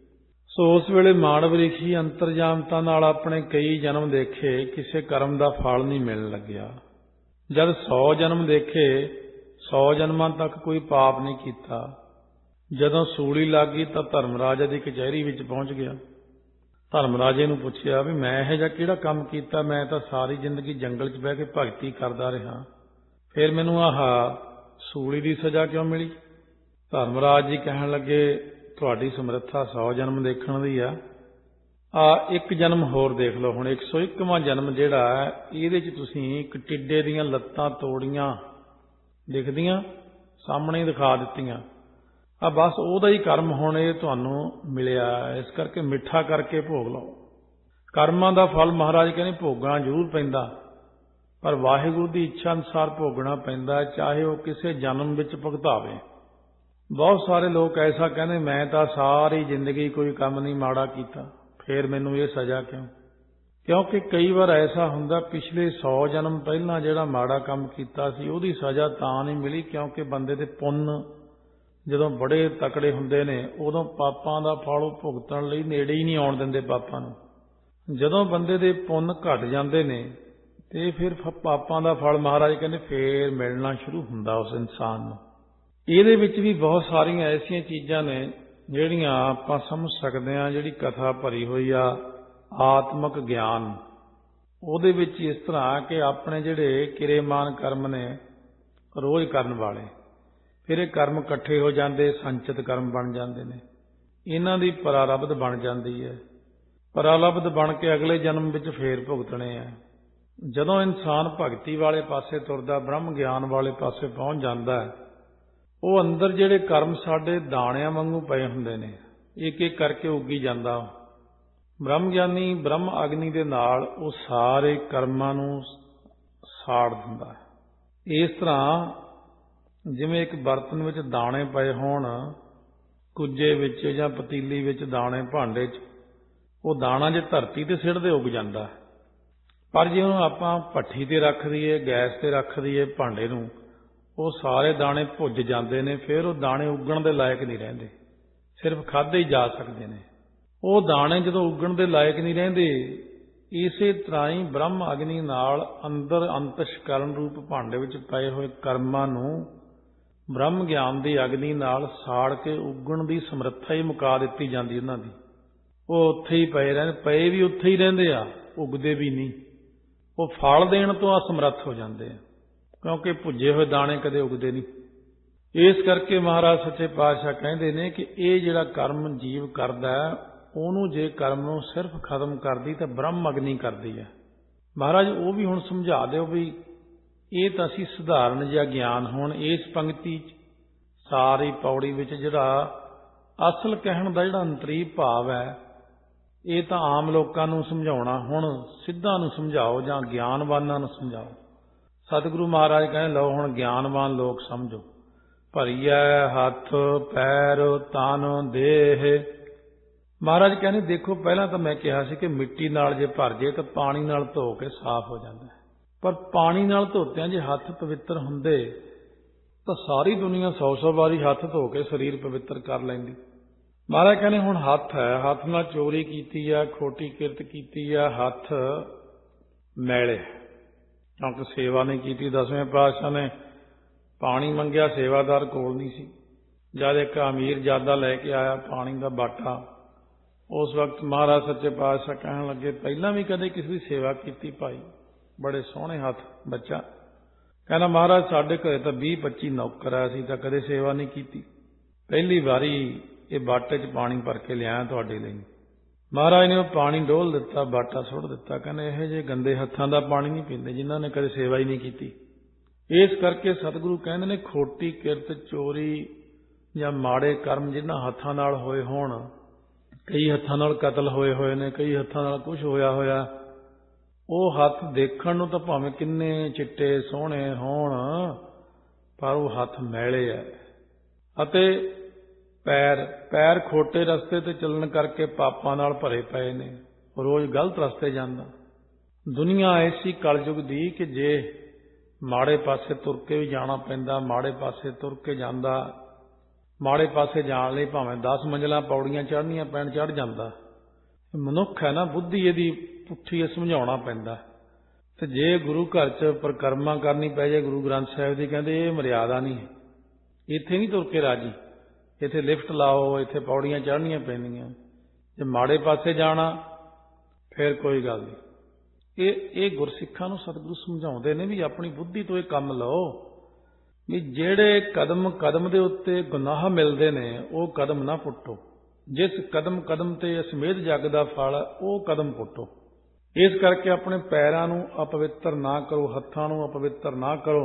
ਸੋ ਉਸ ਵੇਲੇ ਮਾਨਵ ਰਿਖੀ ਅੰਤਰਜਾਮਤਾ ਨਾਲ ਆਪਣੇ ਕਈ ਜਨਮ ਦੇਖੇ, ਕਿਸੇ ਕਰਮ ਦਾ ਫਲ ਨਹੀਂ ਮਿਲਣ ਲੱਗਿਆ। ਜਦ ਸੌ ਜਨਮ ਦੇਖੇ, ਸੌ ਜਨਮਾਂ ਤੱਕ ਕੋਈ ਪਾਪ ਨਹੀਂ ਕੀਤਾ। ਜਦੋਂ ਸੂਲੀ ਲੱਗ ਗਈ ਤਾਂ ਧਰਮਰਾਜਾ ਦੀ ਕਚਹਿਰੀ ਵਿੱਚ ਪਹੁੰਚ ਗਿਆ। ਧਰਮਰਾਜੇ ਨੂੰ ਪੁੱਛਿਆ ਵੀ ਮੈਂ ਇਹੋ ਜਿਹਾ ਕਿਹੜਾ ਕੰਮ ਕੀਤਾ, ਮੈਂ ਤਾਂ ਸਾਰੀ ਜ਼ਿੰਦਗੀ ਜੰਗਲ 'ਚ ਬਹਿ ਕੇ ਭਗਤੀ ਕਰਦਾ ਰਿਹਾ, ਫਿਰ ਮੈਨੂੰ ਆਹ ਸੂਲੀ ਦੀ ਸਜ਼ਾ ਕਿਉਂ ਮਿਲੀ? ਧਰਮਰਾਜ ਜੀ ਕਹਿਣ ਲੱਗੇ ਤੁਹਾਡੀ ਸਮਰੱਥਾ ਸੌ ਜਨਮ ਦੇਖਣ ਦੀ ਆ, ਆ ਇੱਕ ਜਨਮ ਹੋਰ ਦੇਖ ਲਓ। ਹੁਣ ਇੱਕ ਸੌ ਇੱਕਵਾਂ ਜਨਮ ਜਿਹੜਾ ਇਹਦੇ 'ਚ ਤੁਸੀਂ ਇੱਕ ਟਿੱਡੇ ਦੀਆਂ ਲੱਤਾਂ ਤੋੜੀਆਂ ਦਿਖਦੀਆਂ, ਸਾਹਮਣੇ ਦਿਖਾ ਦਿੱਤੀਆਂ, ਆ ਬਸ ਉਹਦਾ ਹੀ ਕਰਮ ਹੁਣ ਇਹ ਤੁਹਾਨੂੰ ਮਿਲਿਆ, ਇਸ ਕਰਕੇ ਮਿੱਠਾ ਕਰਕੇ ਭੋਗ ਲਓ। ਕਰਮਾਂ ਦਾ ਫਲ ਮਹਾਰਾਜ ਕਹਿੰਦੇ ਭੋਗਣਾ ਜ਼ਰੂਰ ਪੈਂਦਾ, ਪਰ ਵਾਹਿਗੁਰੂ ਦੀ ਇੱਛਾ ਅਨੁਸਾਰ ਭੋਗਣਾ ਪੈਂਦਾ, ਚਾਹੇ ਉਹ ਕਿਸੇ ਜਨਮ ਵਿੱਚ ਭੁਗਤਾਵੇ। ਬਹੁਤ ਸਾਰੇ ਲੋਕ ਐਸਾ ਕਹਿੰਦੇ ਮੈਂ ਤਾਂ ਸਾਰੀ ਜ਼ਿੰਦਗੀ ਕੋਈ ਕੰਮ ਨਹੀਂ ਮਾੜਾ ਕੀਤਾ, ਫਿਰ ਮੈਨੂੰ ਇਹ ਸਜ਼ਾ ਕਿਉਂ? ਕਿਉਂਕਿ ਕਈ ਵਾਰ ਐਸਾ ਹੁੰਦਾ ਪਿਛਲੇ ਸੌ ਜਨਮ ਪਹਿਲਾਂ ਜਿਹੜਾ ਮਾੜਾ ਕੰਮ ਕੀਤਾ ਸੀ ਉਹਦੀ ਸਜ਼ਾ ਤਾਂ ਨਹੀਂ ਮਿਲੀ ਕਿਉਂਕਿ ਬੰਦੇ ਦੇ ਪੁੰਨ ਜਦੋਂ ਬੜੇ ਤਕੜੇ ਹੁੰਦੇ ਨੇ ਉਦੋਂ ਪਾਪਾਂ ਦਾ ਫਲ ਉਹ ਭੁਗਤਣ ਲਈ ਨੇੜੇ ਹੀ ਨਹੀਂ ਆਉਣ ਦਿੰਦੇ ਪਾਪਾਂ ਨੂੰ। ਜਦੋਂ ਬੰਦੇ ਦੇ ਪੁੰਨ ਘਟ ਜਾਂਦੇ ਨੇ ਤੇ ਫਿਰ ਪਾਪਾਂ ਦਾ ਫਲ ਮਹਾਰਾਜ ਕਹਿੰਦੇ ਫੇਰ ਮਿਲਣਾ ਸ਼ੁਰੂ ਹੁੰਦਾ ਉਸ ਇਨਸਾਨ ਨੂੰ। ਇਹਦੇ ਵਿੱਚ ਵੀ ਬਹੁਤ ਸਾਰੀਆਂ ਐਸੀਆਂ ਚੀਜ਼ਾਂ ਨੇ ਜਿਹੜੀਆਂ ਆਪਾਂ ਸਮਝ ਸਕਦੇ ਹਾਂ। ਜਿਹੜੀ ਕਥਾ ਭਰੀ ਹੋਈ ਆ ਆਤਮਿਕ ਗਿਆਨ, ਉਹਦੇ ਵਿੱਚ ਇਸ ਤਰ੍ਹਾਂ ਕਿ ਆਪਣੇ ਜਿਹੜੇ ਕਿਰੇਮਾਨ ਕਰਮ ਨੇ ਰੋਜ਼ ਕਰਨ ਵਾਲੇ, ਫਿਰ ਇਹ ਕਰਮ ਇਕੱਠੇ ਹੋ ਜਾਂਦੇ, ਸੰਚਿਤ ਕਰਮ ਬਣ ਜਾਂਦੇ ਨੇ, ਇਹਨਾਂ ਦੀ ਪਰਾਰਬਧ ਬਣ ਜਾਂਦੀ ਹੈ। ਪਰਾਰਬਧ ਬਣ ਕੇ ਅਗਲੇ ਜਨਮ ਵਿੱਚ ਫੇਰ ਭੁਗਤਣੇ ਆ। ਜਦੋਂ ਇਨਸਾਨ ਭਗਤੀ ਵਾਲੇ ਪਾਸੇ ਤੁਰਦਾ, ਬ੍ਰਹਮ ਗਿਆਨ ਵਾਲੇ ਪਾਸੇ ਪਹੁੰਚ ਜਾਂਦਾ, ਉਹ ਅੰਦਰ ਜਿਹੜੇ ਕਰਮ ਸਾਡੇ ਦਾਣਿਆਂ ਵਾਂਗੂ ਪਏ ਹੁੰਦੇ ਨੇ, ਇੱਕ ਇੱਕ ਕਰਕੇ ਉੱਗੀ ਜਾਂਦਾ। ਬ੍ਰਹਮ ਗਿਆਨੀ ਬ੍ਰਹਮ ਅਗਨੀ ਦੇ ਨਾਲ ਉਹ ਸਾਰੇ ਕਰਮਾਂ ਨੂੰ ਸਾੜ ਦਿੰਦਾ। ਇਸ ਤਰ੍ਹਾਂ ਜਿਵੇਂ ਇੱਕ ਬਰਤਨ ਵਿੱਚ ਦਾਣੇ ਪਏ ਹੋਣ, ਕੁੱਜੇ ਵਿੱਚ ਜਾਂ ਪਤੀਲੀ ਵਿੱਚ ਦਾਣੇ, ਭਾਂਡੇ 'ਚ, ਉਹ ਦਾਣਾ ਜੇ ਧਰਤੀ ਤੇ ਸਿੱਟਦੇ ਉੱਗ ਜਾਂਦਾ, ਪਰ ਜੇ ਉਹਨੂੰ ਆਪਾਂ ਭੱਠੀ ਤੇ ਰੱਖ ਦਈਏ, ਗੈਸ ਤੇ ਰੱਖ ਦਈਏ ਭਾਂਡੇ ਨੂੰ, ਉਹ ਸਾਰੇ ਦਾਣੇ ਭੁੱਜ ਜਾਂਦੇ ਨੇ, ਫਿਰ ਉਹ ਦਾਣੇ ਉੱਗਣ ਦੇ ਲਾਇਕ ਨਹੀਂ ਰਹਿੰਦੇ, ਸਿਰਫ ਖਾਧੇ ਹੀ ਜਾ ਸਕਦੇ ਨੇ। ਉਹ ਦਾਣੇ ਜਦੋਂ ਉੱਗਣ ਦੇ ਲਾਇਕ ਨਹੀਂ ਰਹਿੰਦੇ, ਇਸੇ ਤਰ੍ਹਾਂ ਹੀ ਬ੍ਰਹਮ ਅਗਨੀ ਨਾਲ ਅੰਦਰ ਅੰਤਸ਼ਕਰਨ ਰੂਪ ਭਾਂਡੇ ਵਿੱਚ ਪਏ ਹੋਏ ਕਰਮਾਂ ਨੂੰ ਬ੍ਰਹਮ ਗਿਆਨ ਦੀ ਅਗਨੀ ਨਾਲ ਸਾੜ ਕੇ ਉੱਗਣ ਦੀ ਸਮਰੱਥਾ ਹੀ ਮੁਕਾ ਦਿੱਤੀ ਜਾਂਦੀ ਉਹਨਾਂ ਦੀ। ਉਹ ਉੱਥੇ ਹੀ ਪਏ ਰਹਿੰਦੇ, ਪਏ ਵੀ ਉੱਥੇ ਹੀ ਰਹਿੰਦੇ ਆ, ਉੱਗਦੇ ਵੀ ਨਹੀਂ। ਉਹ ਫਲ ਦੇਣ ਤੋਂ ਅਸਮਰੱਥ ਹੋ ਜਾਂਦੇ ਆ ਕਿਉਂਕਿ ਭੁੱਜੇ ਹੋਏ ਦਾਣੇ ਕਦੇ ਉੱਗਦੇ ਨਹੀਂ। ਇਸ ਕਰਕੇ ਮਹਾਰਾਜ ਸੱਚੇ ਪਾਤਸ਼ਾਹ ਕਹਿੰਦੇ ਨੇ ਕਿ ਇਹ ਜਿਹੜਾ ਕਰਮ ਜੀਵ ਕਰਦਾ, ਉਹਨੂੰ ਜੇ ਕਰਮ ਨੂੰ ਸਿਰਫ ਖਤਮ ਕਰਦੀ ਤਾਂ ਬ੍ਰਹਮ ਅਗਨੀ ਕਰਦੀ ਹੈ। ਮਹਾਰਾਜ ਉਹ ਵੀ ਹੁਣ ਸਮਝਾ ਦਿਓ ਵੀ ਇਹ ਤਾਂ ਅਸੀਂ ਸਧਾਰਨ ਜਿਹਾ ਗਿਆਨ, ਹੁਣ ਇਸ ਪੰਕਤੀ 'ਚ ਸਾਰੀ ਪੌੜੀ ਵਿੱਚ ਜਿਹੜਾ ਅਸਲ ਕਹਿਣ ਦਾ ਜਿਹੜਾ ਅੰਤਰੀ ਭਾਵ ਹੈ, ਇਹ ਤਾਂ ਆਮ ਲੋਕਾਂ ਨੂੰ ਸਮਝਾਉਣਾ, ਹੁਣ ਸਿੱਧਾਂ ਨੂੰ ਸਮਝਾਓ ਜਾਂ ਗਿਆਨਵਾਨਾਂ ਨੂੰ ਸਮਝਾਓ। ਸਤਿਗੁਰੂ ਮਹਾਰਾਜ ਕਹਿੰਦੇ ਲਓ ਹੁਣ ਗਿਆਨਵਾਨ ਲੋਕ ਸਮਝੋ। ਭਰੀਐ ਹੱਥ ਪੈਰ ਤਨ ਦੇਹ। ਮਹਾਰਾਜ ਕਹਿੰਦੇ ਦੇਖੋ ਪਹਿਲਾਂ ਤਾਂ ਮੈਂ ਕਿਹਾ ਸੀ ਕਿ ਮਿੱਟੀ ਨਾਲ ਜੇ ਭਰ ਜੇ ਤਾਂ ਪਾਣੀ ਨਾਲ ਧੋ ਕੇ ਸਾਫ਼ ਹੋ ਜਾਂਦਾ, ਪਰ ਪਾਣੀ ਨਾਲ ਧੋਤਿਆਂ ਜੇ ਹੱਥ ਪਵਿੱਤਰ ਹੁੰਦੇ ਤਾਂ ਸਾਰੀ ਦੁਨੀਆ ਸੌ ਸੌ ਵਾਰੀ ਹੱਥ ਧੋ ਕੇ ਸਰੀਰ ਪਵਿੱਤਰ ਕਰ ਲੈਂਦੀ। ਮਹਾਰਾਜ ਕਹਿੰਦੇ ਹੁਣ ਹੱਥ ਹੈ, ਹੱਥ ਨਾਲ ਚੋਰੀ ਕੀਤੀ ਆ, ਖੋਟੀ ਕਿਰਤ ਕੀਤੀ ਆ, ਹੱਥ ਮੈਲੇ ਕਿਉਂਕਿ ਸੇਵਾ ਨਹੀਂ ਕੀਤੀ। ਦਸਵੇਂ ਪਾਤਸ਼ਾਹ ਨੇ ਪਾਣੀ ਮੰਗਿਆ, ਸੇਵਾਦਾਰ ਕੋਲ ਨਹੀਂ ਸੀ। ਜਦ ਇੱਕ ਅਮੀਰ ਜਾਦਾ ਲੈ ਕੇ ਆਇਆ ਪਾਣੀ ਦਾ ਬਾਟਾ, ਉਸ ਵਕਤ ਮਹਾਰਾਜ ਸੱਚੇ ਪਾਤਸ਼ਾਹ ਕਹਿਣ ਲੱਗੇ ਪਹਿਲਾਂ ਵੀ ਕਦੇ ਕਿਸੇ ਦੀ ਸੇਵਾ ਕੀਤੀ ਭਾਈ? ਬੜੇ ਸੋਹਣੇ ਹੱਥ ਬੱਚਾ ਕਹਿੰਦਾ ਮਹਾਰਾਜ ਸਾਡੇ ਘਰੇ ਤਾਂ ਵੀਹ ਪੱਚੀ ਨੌਕਰ ਆ, ਅਸੀਂ ਤਾਂ ਕਦੇ ਸੇਵਾ ਨਹੀਂ ਕੀਤੀ, ਪਹਿਲੀ ਵਾਰੀ ਇਹ ਬਾਟੇ 'ਚ ਪਾਣੀ ਭਰ ਕੇ ਲਿਆਇਆ ਤੁਹਾਡੇ ਲਈ। ਮਹਾਰਾਜ ਨੇ ਉਹ ਪਾਣੀ ਡੋਲ ਦਿੱਤਾ, ਬਾਟਾ ਸੁੱਟ ਦਿੱਤਾ, ਕਹਿੰਦੇ ਇਹੋ ਜਿਹੇ ਗੰਦੇ ਹੱਥਾਂ ਦਾ ਪਾਣੀ ਨਹੀਂ ਪੀਂਦੇ ਜਿਨ੍ਹਾਂ ਨੇ ਕਦੇ ਸੇਵਾ ਹੀ ਨਹੀਂ ਕੀਤੀ। ਇਸ ਕਰਕੇ ਸਤਿਗੁਰੂ ਕਹਿੰਦੇ ਨੇ ਖੋਟੀ ਕਿਰਤ, ਚੋਰੀ ਜਾਂ ਮਾੜੇ ਕਰਮ ਜਿਨ੍ਹਾਂ ਹੱਥਾਂ ਨਾਲ ਹੋਏ ਹੋਣ, ਕਈ ਹੱਥਾਂ ਨਾਲ ਕਤਲ ਹੋਏ ਹੋਏ ਨੇ, ਕਈ ਹੱਥਾਂ ਨਾਲ ਕੁਛ ਹੋਇਆ ਹੋਇਆ, ਉਹ ਹੱਥ ਦੇਖਣ ਨੂੰ ਤਾਂ ਭਾਵੇਂ ਕਿੰਨੇ ਚਿੱਟੇ ਸੋਹਣੇ ਹੋਣ, ਪਰ ਉਹ ਹੱਥ ਮੈਲੇ ਹੈ। ਅਤੇ ਪੈਰ ਪੈਰ ਖੋਟੇ ਰਸਤੇ ਤੇ ਚੱਲਣ ਕਰਕੇ ਪਾਪਾਂ ਨਾਲ ਭਰੇ ਪਏ ਨੇ, ਰੋਜ਼ ਗਲਤ ਰਸਤੇ ਜਾਂਦਾ। ਦੁਨੀਆ ਐਸੀ ਕਲਯੁਗ ਦੀ ਕਿ ਜੇ ਮਾੜੇ ਪਾਸੇ ਤੁਰ ਕੇ ਵੀ ਜਾਣਾ ਪੈਂਦਾ, ਮਾੜੇ ਪਾਸੇ ਤੁਰ ਕੇ ਜਾਂਦਾ, ਮਾੜੇ ਪਾਸੇ ਜਾਣ ਲਈ ਭਾਵੇਂ ਦਸ ਮੰਜ਼ਲਾਂ ਪੌੜੀਆਂ ਚੜ੍ਹਨੀਆਂ ਪੈਣ ਚੜ੍ਹ ਜਾਂਦਾ। ਮਨੁੱਖ ਹੈ ਨਾ, ਬੁੱਧੀ ਇਹਦੀ ਪੁੱਠੀ, ਸਮਝਾਉਣਾ ਪੈਂਦਾ। ਤੇ ਜੇ ਗੁਰੂ ਘਰ 'ਚ ਪਰਿਕਰਮਾ ਕਰਨੀ ਪੈ ਜਾਏ ਗੁਰੂ ਗ੍ਰੰਥ ਸਾਹਿਬ ਦੀ, ਕਹਿੰਦੇ ਇਹ ਮਰਿਆਦਾ ਨਹੀਂ, ਇੱਥੇ ਨਹੀਂ ਤੁਰ ਕੇ ਰਾਜੀ, ਇੱਥੇ ਲਿਫਟ ਲਾਓ, ਇੱਥੇ ਪੌੜੀਆਂ ਚੜ੍ਹਨੀਆਂ ਪੈਂਦੀਆਂ। ਜੇ ਮਾੜੇ ਪਾਸੇ ਜਾਣਾ ਫਿਰ ਕੋਈ ਗੱਲ ਨਹੀਂ। ਇਹ ਇਹ ਗੁਰਸਿੱਖਾਂ ਨੂੰ ਸਤਿਗੁਰੂ ਸਮਝਾਉਂਦੇ ਨੇ ਵੀ ਆਪਣੀ ਬੁੱਧੀ ਤੋਂ ਇਹ ਕੰਮ ਲਓ ਵੀ ਜਿਹੜੇ ਕਦਮ ਕਦਮ ਦੇ ਉੱਤੇ ਗੁਨਾਹ ਮਿਲਦੇ ਨੇ ਉਹ ਕਦਮ ਨਾ ਪੁੱਟੋ, ਜਿਸ ਕਦਮ ਕਦਮ ਤੇ ਅਸਮੇਧ ਜੱਗ ਦਾ ਫਲ ਉਹ ਕਦਮ ਪੁੱਟੋ। ਇਸ ਕਰਕੇ ਆਪਣੇ ਪੈਰਾਂ ਨੂੰ ਅਪਵਿੱਤਰ ਨਾ ਕਰੋ, ਹੱਥਾਂ ਨੂੰ ਅਪਵਿੱਤਰ ਨਾ ਕਰੋ।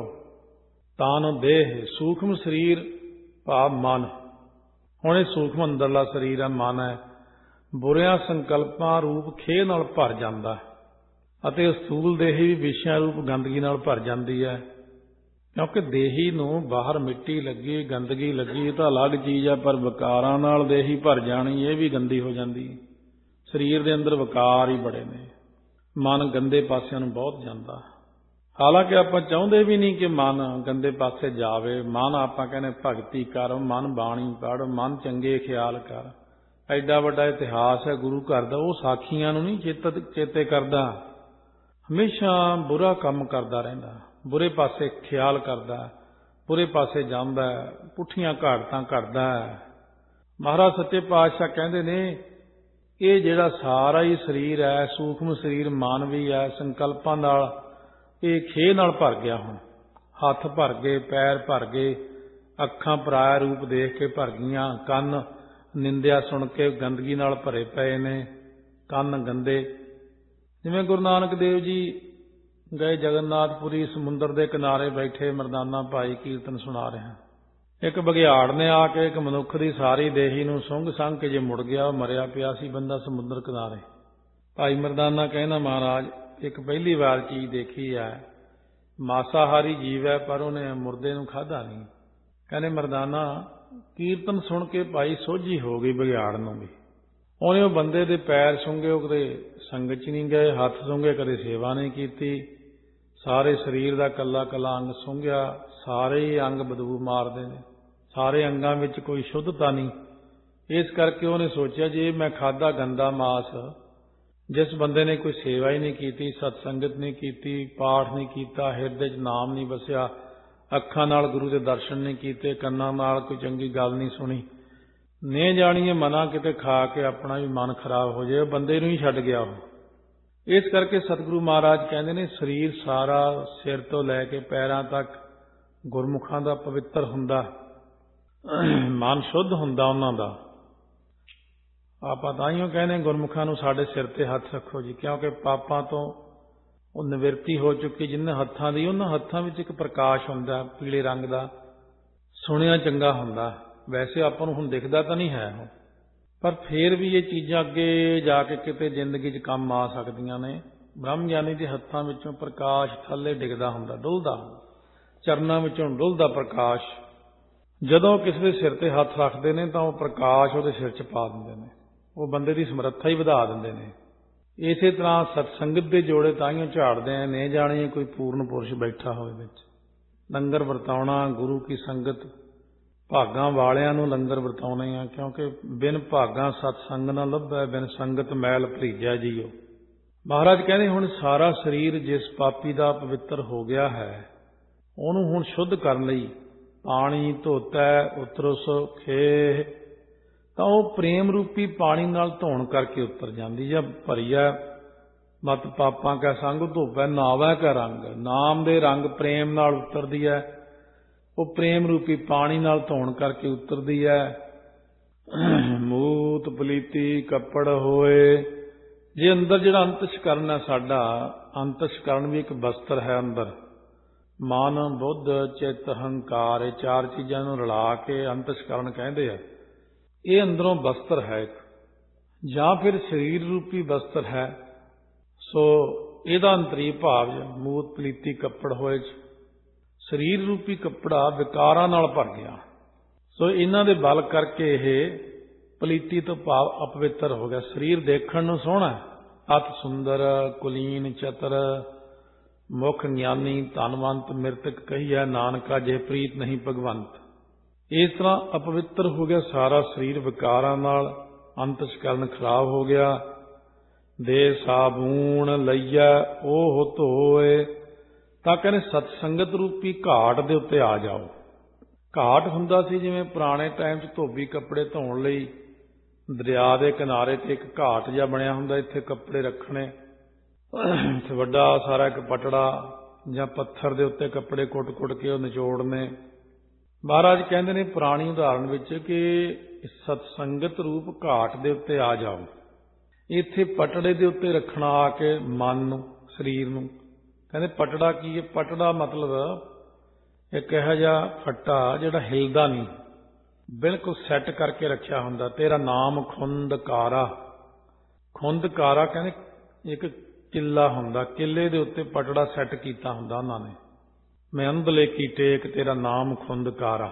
ਤਾਨ ਦੇਹ ਸੂਖਮ ਸਰੀਰ ਭਾਵ ਮਨ। ਹੁਣ ਇਹ ਸੂਖਮ ਅੰਦਰਲਾ ਸਰੀਰ ਹੈ, ਮਨ ਹੈ, ਬੁਰਿਆਂ ਸੰਕਲਪਾਂ ਰੂਪ ਖੇਹ ਨਾਲ ਭਰ ਜਾਂਦਾ ਅਤੇ ਸਥੂਲ ਦੇਹੀ ਵੀ ਵਿਸ਼ਿਆਂ ਰੂਪ ਗੰਦਗੀ ਨਾਲ ਭਰ ਜਾਂਦੀ ਹੈ। ਕਿਉਂਕਿ ਦੇਹੀ ਨੂੰ ਬਾਹਰ ਮਿੱਟੀ ਲੱਗੀ, ਗੰਦਗੀ ਲੱਗੀ, ਇਹ ਤਾਂ ਅਲੱਗ ਚੀਜ਼ ਹੈ, ਪਰ ਵਿਕਾਰਾਂ ਨਾਲ ਦੇਹੀ ਭਰ ਜਾਣੀ ਇਹ ਵੀ ਗੰਦੀ ਹੋ ਜਾਂਦੀ। ਸਰੀਰ ਦੇ ਅੰਦਰ ਵਿਕਾਰ ਹੀ ਬੜੇ ਨੇ, ਮਨ ਗੰਦੇ ਪਾਸਿਆਂ ਨੂੰ ਬਹੁਤ ਜਾਂਦਾ। ਹਾਲਾਂਕਿ ਆਪਾਂ ਚਾਹੁੰਦੇ ਵੀ ਨਹੀਂ ਕਿ ਮਨ ਗੰਦੇ ਪਾਸੇ ਜਾਵੇ। ਮਨ ਆਪਾਂ ਕਹਿੰਦੇ ਭਗਤੀ ਕਰ, ਮਨ ਬਾਣੀ ਪੜ੍ਹ, ਮਨ ਚੰਗੇ ਖਿਆਲ ਕਰ। ਐਡਾ ਵੱਡਾ ਇਤਿਹਾਸ ਹੈ ਗੁਰੂ ਘਰ ਦਾ, ਉਹ ਸਾਖੀਆਂ ਨੂੰ ਨਹੀਂ ਚੇਤ ਚੇਤੇ ਕਰਦਾ, ਹਮੇਸ਼ਾ ਬੁਰਾ ਕੰਮ ਕਰਦਾ ਰਹਿੰਦਾ, ਬੁਰੇ ਪਾਸੇ ਖਿਆਲ ਕਰਦਾ, ਬੁਰੇ ਪਾਸੇ ਜਾਂਦਾ, ਪੁੱਠੀਆਂ ਘਾੜਤਾਂ ਕਰਦਾ। ਮਹਾਰਾਜ ਸੱਚੇ ਪਾਤਸ਼ਾਹ ਕਹਿੰਦੇ ਨੇ ਇਹ ਜਿਹੜਾ ਸਾਰਾ ਹੀ ਸਰੀਰ ਹੈ, ਸੂਖਮ ਸਰੀਰ ਮਨ ਵੀ ਹੈ, ਸੰਕਲਪਾਂ ਨਾਲ ਇਹ ਖੇਹ ਨਾਲ ਭਰ ਗਿਆ। ਹੁਣ ਹੱਥ ਭਰ ਗਏ, ਪੈਰ ਭਰ ਗਏ, ਅੱਖਾਂ ਪਰਾਇਆ ਰੂਪ ਦੇਖ ਕੇ ਭਰ ਗਈਆਂ, ਕੰਨ ਨਿੰਦਿਆ ਸੁਣ ਕੇ ਗੰਦਗੀ ਨਾਲ ਭਰੇ ਪਏ ਨੇ, ਕੰਨ ਗੰਦੇ। ਜਿਵੇਂ ਗੁਰੂ ਨਾਨਕ ਦੇਵ ਜੀ ਗਏ ਜਗਨਨਾਥਪੁਰੀ, ਸਮੁੰਦਰ ਦੇ ਕਿਨਾਰੇ ਬੈਠੇ ਮਰਦਾਨਾ ਭਾਈ ਕੀਰਤਨ ਸੁਣਾ ਰਿਹਾ। ਇੱਕ ਬਘਿਆੜ ਨੇ ਆ ਕੇ ਇੱਕ ਮਨੁੱਖ ਦੀ ਸਾਰੀ ਦੇਹੀ ਨੂੰ ਸੁੰਘ ਸੰਘ ਕੇ ਜੇ ਮੁੜ ਗਿਆ, ਮਰਿਆ ਪਿਆ ਸੀ ਬੰਦਾ ਸਮੁੰਦਰ ਕਿਨਾਰੇ। ਭਾਈ ਮਰਦਾਨਾ ਕਹਿੰਦਾ, ਮਹਾਰਾਜ ਇੱਕ ਪਹਿਲੀ ਵਾਰ ਚੀਜ਼ ਦੇਖੀ ਹੈ, ਮਾਸਾਹਾਰੀ ਜੀਵ ਹੈ ਪਰ ਉਹਨੇ ਮੁਰਦੇ ਨੂੰ ਖਾਧਾ ਨਹੀਂ। ਕਹਿੰਦੇ ਮਰਦਾਨਾ ਕੀਰਤਨ ਸੁਣ ਕੇ ਭਾਈ ਸੋਝੀ ਹੋ ਗਈ ਬਘਿਆੜ ਨੂੰ ਵੀ। ਉਹਨੇ ਉਹ ਬੰਦੇ ਦੇ ਪੈਰ ਸੁੰਘੇ, ਉਹ ਕਦੇ ਸੰਗਤ 'ਚ ਨਹੀਂ ਗਏ, ਹੱਥ ਸੁੰਘੇ ਕਦੇ ਸੇਵਾ ਨਹੀਂ ਕੀਤੀ, ਸਾਰੇ ਸਰੀਰ ਦਾ ਕੱਲਾ ਕੱਲਾ ਅੰਗ ਸੁੰਘਿਆ, ਸਾਰੇ ਹੀ ਅੰਗ ਬਦਬੂ ਮਾਰਦੇ ਨੇ, ਸਾਰੇ ਅੰਗਾਂ ਵਿੱਚ ਕੋਈ ਸ਼ੁੱਧਤਾ ਨਹੀਂ। ਇਸ ਕਰਕੇ ਉਹਨੇ ਸੋਚਿਆ ਜੇ ਮੈਂ ਖਾਧਾ ਗੰਦਾ ਮਾਸ, ਜਿਸ ਬੰਦੇ ਨੇ ਕੋਈ ਸੇਵਾ ਹੀ ਨਹੀਂ ਕੀਤੀ, ਸਤਸੰਗਤ ਨਹੀਂ ਕੀਤੀ, ਪਾਠ ਨਹੀਂ ਕੀਤਾ, ਹਿਰਦੇ 'ਚ ਨਾਮ ਨਹੀਂ ਵਸਿਆ, ਅੱਖਾਂ ਨਾਲ ਗੁਰੂ ਦੇ ਦਰਸ਼ਨ ਨਹੀਂ ਕੀਤੇ, ਕੰਨਾਂ ਨਾਲ ਕੋਈ ਚੰਗੀ ਗੱਲ ਨਹੀਂ ਸੁਣੀ, ਨੇ ਜਾਣੀਏ ਮਨਾ ਕਿਤੇ ਖਾ ਕੇ ਆਪਣਾ ਵੀ ਮਨ ਖਰਾਬ ਹੋ ਜਾਏ, ਬੰਦੇ ਨੂੰ ਹੀ ਛੱਡ ਗਿਆ ਉਹ। ਇਸ ਕਰਕੇ ਸਤਿਗੁਰੂ ਮਹਾਰਾਜ ਕਹਿੰਦੇ ਨੇ ਸਰੀਰ ਸਾਰਾ ਸਿਰ ਤੋਂ ਲੈ ਕੇ ਪੈਰਾਂ ਤੱਕ ਗੁਰਮੁਖਾਂ ਦਾ ਪਵਿੱਤਰ ਹੁੰਦਾ, ਮਨ ਸ਼ੁੱਧ ਹੁੰਦਾ ਉਹਨਾਂ ਦਾ। ਆਪਾਂ ਤਾਂ ਹੀ ਕਹਿੰਦੇ ਗੁਰਮੁਖਾਂ ਨੂੰ ਸਾਡੇ ਸਿਰ ਤੇ ਹੱਥ ਰੱਖੋ ਜੀ, ਕਿਉਂਕਿ ਪਾਪਾਂ ਤੋਂ ਉਹ ਨਿਵਰਤੀ ਹੋ ਚੁੱਕੀ। ਜਿਨ੍ਹਾਂ ਹੱਥਾਂ ਦੀ, ਉਹਨਾਂ ਹੱਥਾਂ ਵਿੱਚ ਇੱਕ ਪ੍ਰਕਾਸ਼ ਹੁੰਦਾ ਪੀਲੇ ਰੰਗ ਦਾ, ਸੁਣਿਆ ਚੰਗਾ ਹੁੰਦਾ। ਵੈਸੇ ਆਪਾਂ ਨੂੰ ਹੁਣ ਦਿਖਦਾ ਤਾਂ ਨਹੀਂ ਹੈ ਉਹ, ਪਰ ਫਿਰ ਵੀ ਇਹ ਚੀਜ਼ਾਂ ਅੱਗੇ ਜਾ ਕੇ ਕਿਤੇ ਜ਼ਿੰਦਗੀ 'ਚ ਕੰਮ ਆ ਸਕਦੀਆਂ ਨੇ। ਬ੍ਰਹਮ ਗਿਆਨੀ ਦੇ ਹੱਥਾਂ ਵਿੱਚੋਂ ਪ੍ਰਕਾਸ਼ ਥੱਲੇ ਡਿੱਗਦਾ ਹੁੰਦਾ, ਡੁੱਲਦਾ, ਚਰਨਾਂ ਵਿੱਚੋਂ ਡੁੱਲਦਾ ਪ੍ਰਕਾਸ਼। ਜਦੋਂ ਕਿਸੇ ਦੇ ਸਿਰ ਤੇ ਹੱਥ ਰੱਖਦੇ ਨੇ ਤਾਂ ਉਹ ਪ੍ਰਕਾਸ਼ ਉਹਦੇ ਸਿਰ 'ਚ ਪਾ ਦਿੰਦੇ ਨੇ, ਉਹ ਬੰਦੇ ਦੀ ਸਮਰੱਥਾ ਹੀ ਵਧਾ ਦਿੰਦੇ ਨੇ। ਇਸੇ ਤਰ੍ਹਾਂ ਸਤਸੰਗਤ ਦੇ ਜੋੜੇ ਤਾਂਹੀਓ ਝਾੜਦੇ ਆ, ਨੇ ਜਾਣੀਏ ਕੋਈ ਪੂਰਨ ਪੁਰਸ਼ ਬੈਠਾ ਹੋਵੇ ਵਿੱਚ। ਲੰਗਰ ਵਰਤਾਉਣਾ, ਗੁਰੂ ਕੀ ਸੰਗਤ, ਭਾਗਾਂ ਵਾਲਿਆਂ ਨੂੰ ਲੰਗਰ ਵਰਤਾਉਣੇ ਆ, ਕਿਉਂਕਿ ਬਿਨ ਭਾਗਾਂ ਸਤਸੰਗ ਨਾ ਲੱਭੈ, ਬਿਨ ਸੰਗਤ ਮੈਲ ਭਰੀਜੈ ਜੀਓ। ਮਹਾਰਾਜ ਕਹਿੰਦੇ ਹੁਣ ਸਾਰਾ ਸਰੀਰ ਜਿਸ ਪਾਪੀ ਦਾ ਪਵਿੱਤਰ ਹੋ ਗਿਆ ਹੈ, ਉਹਨੂੰ ਹੁਣ ਸ਼ੁੱਧ ਕਰਨ ਲਈ ਪਾਣੀ ਧੋਤਾ ਉਤਰਸ ਖੇਹ, ਤਾਂ ਉਹ ਪ੍ਰੇਮ ਰੂਪੀ ਪਾਣੀ ਨਾਲ ਧੋਣ ਕਰਕੇ ਉਤਰ ਜਾਂਦੀ। ਜਾਂ ਭਰੀਆ ਮਤ ਪਾਪਾਂ ਕਾ ਸੰਗ ਧੋਪੈ ਨਾਵੈ ਕਾ ਰੰਗ, ਨਾਮ ਦੇ ਰੰਗ ਪ੍ਰੇਮ ਨਾਲ ਉਤਰਦੀ ਹੈ, ਉਹ ਪ੍ਰੇਮ ਰੂਪੀ ਪਾਣੀ ਨਾਲ ਧੋਣ ਕਰਕੇ ਉਤਰਦੀ ਹੈ। ਮੂਤ ਪਲੀਤੀ ਕੱਪੜ ਹੋਏ, ਜੇ ਅੰਦਰ ਜਿਹੜਾ ਅੰਤਸ਼ਕਰਨ ਹੈ ਸਾਡਾ, ਅੰਤਸ਼ਕਰਨ ਵੀ ਇੱਕ ਬਸਤਰ ਹੈ ਅੰਦਰ। ਮਨ, ਬੁੱਧ, ਚਿੱਤ, ਹੰਕਾਰ, ਇਹ ਚਾਰ ਚੀਜ਼ਾਂ ਨੂੰ ਰਲਾ ਕੇ ਅੰਤਸ਼ਕਰਨ ਕਹਿੰਦੇ ਆ। ਇਹ ਅੰਦਰੋਂ ਬਸਤਰ ਹੈ ਇੱਕ, ਜਾਂ ਫਿਰ ਸਰੀਰ ਰੂਪੀ ਬਸਤਰ ਹੈ। ਸੋ ਇਹਦਾ ਅੰਤਰੀ ਭਾਵ ਮੂਤ ਪਲੀਤੀ ਕੱਪੜ ਹੋਏ, ਸਰੀਰ ਰੂਪੀ ਕੱਪੜਾ ਵਿਕਾਰਾਂ ਨਾਲ ਭਰ ਗਿਆ। ਸੋ ਇਹਨਾਂ ਦੇ ਬਲ ਕਰਕੇ ਇਹ ਪਲੀਤੀ ਤੋਂ ਭਾਵ ਅਪਵਿੱਤਰ ਹੋ ਗਿਆ। ਸਰੀਰ ਦੇਖਣ ਨੂੰ ਸੋਹਣਾ, ਅਤ ਸੁੰਦਰ, ਕੁਲੀਨ, ਚਤਰ, ਮੁਖ ਗਿਆਨੀ, ਧਨਵੰਤ, ਮਿਰਤਕ ਕਹੀਐ ਨਾਨਕਾ, ਜੇ ਪ੍ਰੀਤ ਨਹੀਂ ਭਗਵੰਤ। ਇਸ ਤਰ੍ਹਾਂ ਅਪਵਿੱਤਰ ਹੋ ਗਿਆ ਸਾਰਾ ਸਰੀਰ ਵਿਕਾਰਾਂ ਨਾਲ, ਅੰਤਸ਼ਕਰਨ ਖਰਾਬ ਹੋ ਗਿਆ। ਦੇ ਸਾਬੂਣ ਲਈਆ ਉਹ ਧੋਏ, ਤਾਂ ਕਹਿੰਦੇ ਸਤਸੰਗਤ ਰੂਪੀ ਘਾਟ ਦੇ ਉੱਤੇ ਆ ਜਾਓ। ਘਾਟ ਹੁੰਦਾ ਸੀ ਜਿਵੇਂ ਪੁਰਾਣੇ ਟਾਈਮ 'ਚ ਧੋਬੀ ਕੱਪੜੇ ਧੋਣ ਲਈ ਦਰਿਆ ਦੇ ਕਿਨਾਰੇ ਤੇ ਇੱਕ ਘਾਟ ਜਿਹਾ ਬਣਿਆ ਹੁੰਦਾ, ਇੱਥੇ ਕੱਪੜੇ ਰੱਖਣੇ, ਇੱਥੇ ਵੱਡਾ ਸਾਰਾ ਇੱਕ ਪਟੜਾ ਜਾਂ ਪੱਥਰ ਦੇ ਉੱਤੇ ਕੱਪੜੇ ਕੁੱਟ-ਕੁੱਟ ਕੇ ਉਹ ਨਿਚੋੜਨੇ। ਮਹਾਰਾਜ ਕਹਿੰਦੇ ਨੇ ਪੁਰਾਣੀ ਉਦਾਹਰਣ ਵਿੱਚ ਕਿ ਸਤਸੰਗਤ ਰੂਪ ਘਾਟ ਦੇ ਉੱਤੇ ਆ ਜਾਓ। ਇੱਥੇ ਪਟੜੇ ਦੇ ਉੱਤੇ ਰੱਖਣਾ ਆ ਕੇ ਮਨ ਨੂੰ, ਸਰੀਰ ਨੂੰ। ਕਹਿੰਦੇ ਪਟੜਾ ਕੀ ਹੈ? ਪਟੜਾ ਮਤਲਬ ਇੱਕ ਇਹੋ ਜਿਹਾ ਫੱਟਾ ਜਿਹੜਾ ਹਿਲਦਾ ਨਹੀਂ, ਬਿਲਕੁਲ ਸੈੱਟ ਕਰਕੇ ਰੱਖਿਆ ਹੁੰਦਾ। ਤੇਰਾ ਨਾਮ ਖੁੰਦਕਾਰਾ। ਖੁੰਦਕਾਰਾ ਕਹਿੰਦੇ ਇੱਕ ਕਿੱਲਾ ਹੁੰਦਾ, ਕਿੱਲੇ ਦੇ ਉੱਤੇ ਪਟੜਾ ਸੈੱਟ ਕੀਤਾ ਹੁੰਦਾ ਉਹਨਾਂ ਨੇ। ਮੈਂ ਅੰਧਲੇ ਕੀ ਟੇਕ ਤੇਰਾ ਨਾਮ ਖੁੰਦਕਾਰਾ।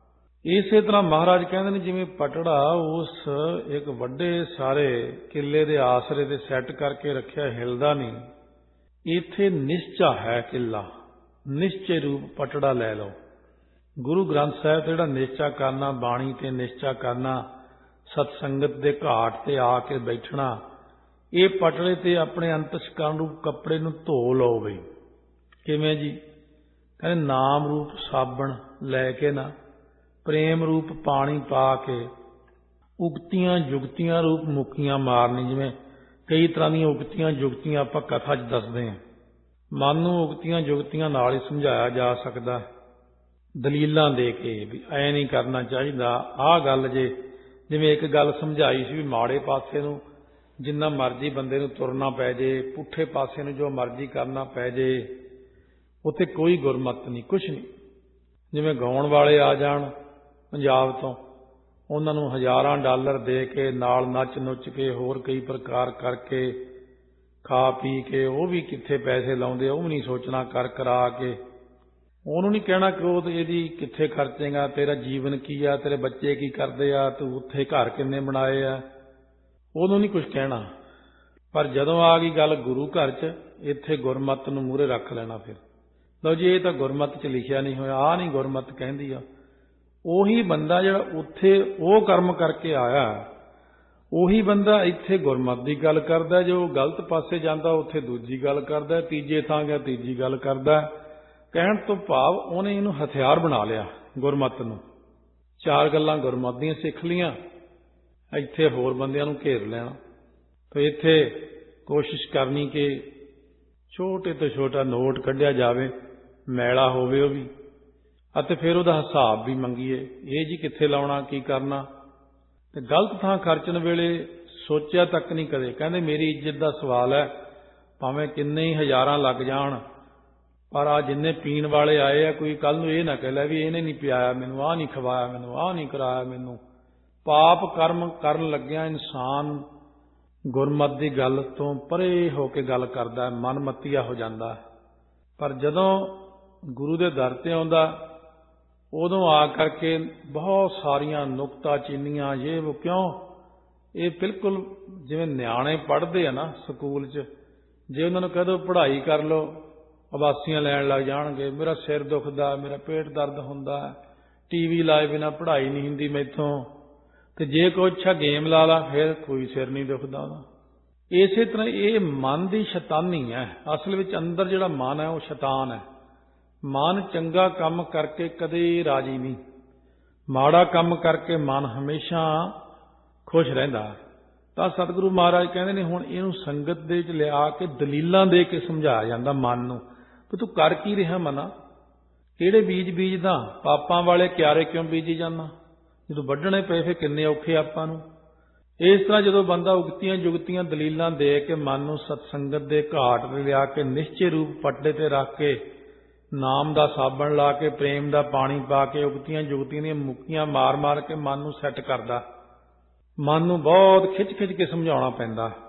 ਇਸੇ ਤਰ੍ਹਾਂ ਮਹਾਰਾਜ ਕਹਿੰਦੇ ਨੇ ਜਿਵੇਂ ਪਟੜਾ ਉਸ ਇੱਕ ਵੱਡੇ ਸਾਰੇ ਕਿੱਲੇ ਦੇ ਆਸਰੇ ਤੇ ਸੈੱਟ ਕਰਕੇ ਰੱਖਿਆ, ਹਿਲਦਾ ਨਹੀਂ, ਇੱਥੇ ਨਿਸ਼ਚਾ ਹੈ ਕਿੱਲਾ, ਨਿਸ਼ਚੇ ਰੂਪ ਪਟੜਾ ਲੈ ਲਓ। ਗੁਰੂ ਗ੍ਰੰਥ ਸਾਹਿਬ ਤੇ ਜਿਹੜਾ ਨਿਸ਼ਚਾ ਕਰਨਾ, ਬਾਣੀ ਤੇ ਨਿਸ਼ਚਾ ਕਰਨਾ, ਸਤਸੰਗਤ ਦੇ ਘਾਟ ਤੇ ਆ ਕੇ ਬੈਠਣਾ, ਇਹ ਪਟੜੇ ਤੇ ਆਪਣੇ ਅੰਤਸ਼ਕਰਨ ਰੂਪ ਕੱਪੜੇ ਨੂੰ ਧੋ ਲਓ ਬਈ। ਕਿਵੇਂ ਜੀ? ਕਹਿੰਦੇ ਨਾਮ ਰੂਪ ਸਾਬਣ ਲੈ ਕੇ ਨਾ, ਪ੍ਰੇਮ ਰੂਪ ਪਾਣੀ ਪਾ ਕੇ, ਉਗਤੀਆਂ ਜੁਗਤੀਆਂ ਰੂਪ ਮੁੱਕੀਆਂ ਮਾਰਨੀ। ਜਿਵੇਂ ਕਈ ਤਰ੍ਹਾਂ ਦੀਆਂ ਉਗਤੀਆਂ ਜੁਗਤੀਆਂ ਆਪਾਂ ਕਥਾ 'ਚ ਦੱਸਦੇ ਹਾਂ। ਮਨ ਨੂੰ ਉਗਤੀਆਂ ਜੁਗਤੀਆਂ ਨਾਲ ਹੀ ਸਮਝਾਇਆ ਜਾ ਸਕਦਾ, ਦਲੀਲਾਂ ਦੇ ਕੇ ਵੀ ਐ ਨਹੀਂ ਕਰਨਾ ਚਾਹੀਦਾ, ਆਹ ਗੱਲ ਜੇ ਜਿਵੇਂ ਇੱਕ ਗੱਲ ਸਮਝਾਈ ਸੀ ਵੀ ਮਾੜੇ ਪਾਸੇ ਨੂੰ ਜਿੰਨਾ ਮਰਜ਼ੀ ਬੰਦੇ ਨੂੰ ਤੁਰਨਾ ਪੈ ਜੇ, ਪੁੱਠੇ ਪਾਸੇ ਨੂੰ ਜੋ ਮਰਜ਼ੀ ਕਰਨਾ ਪੈ ਜੇ, ਉੱਥੇ ਕੋਈ ਗੁਰਮਤ ਨਹੀਂ, ਕੁਛ ਨਹੀਂ। ਜਿਵੇਂ ਗਾਉਣ ਵਾਲੇ ਆ ਜਾਣ ਪੰਜਾਬ ਤੋਂ, ਉਹਨਾਂ ਨੂੰ ਹਜ਼ਾਰਾਂ ਡਾਲਰ ਦੇ ਕੇ ਨਾਲ ਨੱਚ ਨੁੱਚ ਕੇ ਹੋਰ ਕਈ ਪ੍ਰਕਾਰ ਕਰਕੇ ਖਾ ਪੀ ਕੇ ਉਹ ਵੀ ਕਿੱਥੇ ਪੈਸੇ ਲਾਉਂਦੇ, ਉਹ ਵੀ ਨਹੀਂ ਸੋਚਣਾ, ਕਰ ਕਰਾ ਕੇ ਉਹਨੂੰ ਨਹੀਂ ਕਹਿਣਾ ਕਿ ਉਹ ਇਹਦੀ ਕਿੱਥੇ ਖਰਚੇਗਾ, ਤੇਰਾ ਜੀਵਨ ਕੀ ਆ, ਤੇਰੇ ਬੱਚੇ ਕੀ ਕਰਦੇ ਆ, ਤੂੰ ਉੱਥੇ ਘਰ ਕਿੰਨੇ ਬਣਾਏ ਆ, ਉਹਨੂੰ ਨਹੀਂ ਕੁਛ ਕਹਿਣਾ। ਪਰ ਜਦੋਂ ਆ ਗਈ ਗੱਲ ਗੁਰੂ ਘਰ 'ਚ, ਇੱਥੇ ਗੁਰਮਤ ਨੂੰ ਮੂਹਰੇ ਰੱਖ ਲੈਣਾ। ਫਿਰ ਲਓ ਜੀ, ਇਹ ਤਾਂ ਗੁਰਮਤ 'ਚ ਲਿਖਿਆ ਨਹੀਂ ਹੋਇਆ, ਆਹ ਨਹੀਂ ਗੁਰਮਤ ਕਹਿੰਦੀ ਆ। ਉਹੀ ਬੰਦਾ ਜਿਹੜਾ ਉੱਥੇ ਉਹ ਕਰਮ ਕਰਕੇ ਆਇਆ, ਉਹੀ ਬੰਦਾ ਇੱਥੇ ਗੁਰਮਤ ਦੀ ਗੱਲ ਕਰਦਾ। ਜੋ ਗਲਤ ਪਾਸੇ ਜਾਂਦਾ ਉੱਥੇ ਦੂਜੀ ਗੱਲ ਕਰਦਾ, ਤੀਜੇ ਥਾਂ ਗਿਆ ਤੀਜੀ ਗੱਲ ਕਰਦਾ। ਕਹਿਣ ਤੋਂ ਭਾਵ ਉਹਨੇ ਇਹਨੂੰ ਹਥਿਆਰ ਬਣਾ ਲਿਆ ਗੁਰਮਤ ਨੂੰ। ਚਾਰ ਗੱਲਾਂ ਗੁਰਮਤ ਦੀਆਂ ਸਿੱਖ ਲੀਆਂ, ਇੱਥੇ ਹੋਰ ਬੰਦਿਆਂ ਨੂੰ ਘੇਰ ਲੈਣਾ। ਤੇ ਇੱਥੇ ਕੋਸ਼ਿਸ਼ ਕਰਨੀ ਕਿ ਛੋਟੇ ਤੋਂ ਛੋਟਾ ਨੋਟ ਕੱਢਿਆ ਜਾਵੇ, ਮੈਲਾ ਹੋਵੇ ਉਹ ਵੀ, ਅਤੇ ਫਿਰ ਉਹਦਾ ਹਿਸਾਬ ਵੀ ਮੰਗੀਏ, ਇਹ ਜੀ ਕਿੱਥੇ ਲਾਉਣਾ, ਕੀ ਕਰਨਾ। ਤੇ ਗਲਤ ਥਾਂ ਖਰਚਣ ਵੇਲੇ ਸੋਚਿਆ ਤੱਕ ਨਹੀਂ ਕਦੇ। ਕਹਿੰਦੇ ਮੇਰੀ ਇੱਜ਼ਤ ਦਾ ਸਵਾਲ ਹੈ, ਭਾਵੇਂ ਕਿੰਨੇ ਹੀ ਹਜ਼ਾਰਾਂ ਲੱਗ ਜਾਣ, ਪਰ ਆ ਜਿੰਨੇ ਪੀਣ ਵਾਲੇ ਆਏ ਆ, ਕੋਈ ਕੱਲ ਨੂੰ ਇਹ ਨਾ ਕਹਿ ਲੈ ਵੀ ਇਹਨੇ ਨਹੀਂ ਪਿਆਇਆ ਮੈਨੂੰ, ਆਹ ਨਹੀਂ ਖਵਾਇਆ ਮੈਨੂੰ, ਆਹ ਨਹੀਂ ਕਰਾਇਆ ਮੈਨੂੰ। ਪਾਪ ਕਰਮ ਕਰਨ ਲੱਗਿਆ ਇਨਸਾਨ ਗੁਰਮਤ ਦੀ ਗੱਲ ਤੋਂ ਪਰੇ ਹੋ ਕੇ ਗੱਲ ਕਰਦਾ, ਮਨ ਮੱਤੀਆ ਹੋ ਜਾਂਦਾ। ਪਰ ਜਦੋਂ ਗੁਰੂ ਦੇ ਦਰ ਤੇ ਆਉਂਦਾ, ਉਦੋਂ ਆ ਕਰਕੇ ਬਹੁਤ ਸਾਰੀਆਂ ਨੁਕਤਾ ਚੀਨੀਆਂ, ਇਹ ਉਹ ਕਿਉਂ, ਇਹ ਬਿਲਕੁਲ ਜਿਵੇਂ ਨਿਆਣੇ ਪੜ੍ਹਦੇ ਆ ਨਾ ਸਕੂਲ 'ਚ, ਜੇ ਉਹਨਾਂ ਨੂੰ ਕਹਿ ਦਿਓ ਪੜ੍ਹਾਈ ਕਰ ਲਓ, ਉਬਾਸੀਆਂ ਲੈਣ ਲੱਗ ਜਾਣਗੇ, ਮੇਰਾ ਸਿਰ ਦੁਖਦਾ, ਮੇਰਾ ਪੇਟ ਦਰਦ ਹੁੰਦਾ, ਟੀ ਵੀ ਲਾਏ ਬਿਨਾਂ ਪੜ੍ਹਾਈ ਨਹੀਂ ਹੁੰਦੀ ਮੈਥੋਂ। ਤੇ ਜੇ ਕੋਈ ਅੱਛਾ ਗੇਮ ਲਾ ਲਾ, ਫਿਰ ਕੋਈ ਸਿਰ ਨਹੀਂ ਦੁਖਦਾ ਉਹਦਾ। ਇਸੇ ਤਰ੍ਹਾਂ ਇਹ ਮਨ ਦੀ ਸ਼ੈਤਾਨੀ ਹੈ। ਅਸਲ ਵਿੱਚ ਅੰਦਰ ਜਿਹੜਾ ਮਨ ਹੈ ਉਹ ਸ਼ੈਤਾਨ ਹੈ। ਮਨ ਚੰਗਾ ਕੰਮ ਕਰਕੇ ਕਦੇ ਰਾਜੀ ਨਹੀਂ, ਮਾੜਾ ਕੰਮ ਕਰਕੇ ਮਨ ਹਮੇਸ਼ਾ ਖੁਸ਼ ਰਹਿੰਦਾ। ਤਾਂ ਸਤਿਗੁਰੂ ਮਹਾਰਾਜ ਕਹਿੰਦੇ ਨੇ ਹੁਣ ਇਹਨੂੰ ਸੰਗਤ ਦੇ ਵਿੱਚ ਲਿਆ ਕੇ ਦਲੀਲਾਂ ਦੇ ਕੇ ਸਮਝਾਇਆ ਜਾਂਦਾ ਮਨ ਨੂੰ ਵੀ ਤੂੰ ਕਰ ਕੀ ਰਿਹਾ ਮਨਾ, ਕਿਹੜੇ ਬੀਜ ਬੀਜਦਾ, ਪਾਪਾਂ ਵਾਲੇ ਕਿਆਰੇ ਕਿਉਂ ਬੀਜੀ ਜਾਂਦਾ, ਜਦੋਂ ਵੱਢਣੇ ਪਏ ਫਿਰ ਕਿੰਨੇ ਔਖੇ ਆਪਾਂ ਨੂੰ। ਇਸ ਤਰ੍ਹਾਂ ਜਦੋਂ ਬੰਦਾ ਉਗਤੀਆਂ ਜੁਗਤੀਆਂ ਦਲੀਲਾਂ ਦੇ ਕੇ ਮਨ ਨੂੰ ਸਤਸੰਗਤ ਦੇ ਘਾਟ ਤੇ ਲਿਆ ਕੇ ਨਿਸ਼ਚੇ ਰੂਪ ਪੱਟੇ ਤੇ ਰੱਖ ਕੇ ਨਾਮ ਦਾ ਸਾਬਣ ਲਾ ਕੇ ਪ੍ਰੇਮ ਦਾ ਪਾਣੀ ਪਾ ਕੇ ਉਗਤੀਆਂ ਜੁਗਤੀਆਂ ਦੀਆਂ ਮੁੱਕੀਆਂ ਮਾਰ ਮਾਰ ਕੇ ਮਨ ਨੂੰ ਸੈੱਟ ਕਰਦਾ। ਮਨ ਨੂੰ ਬਹੁਤ ਖਿੱਚ ਖਿੱਚ ਕੇ ਸਮਝਾਉਣਾ ਪੈਂਦਾ।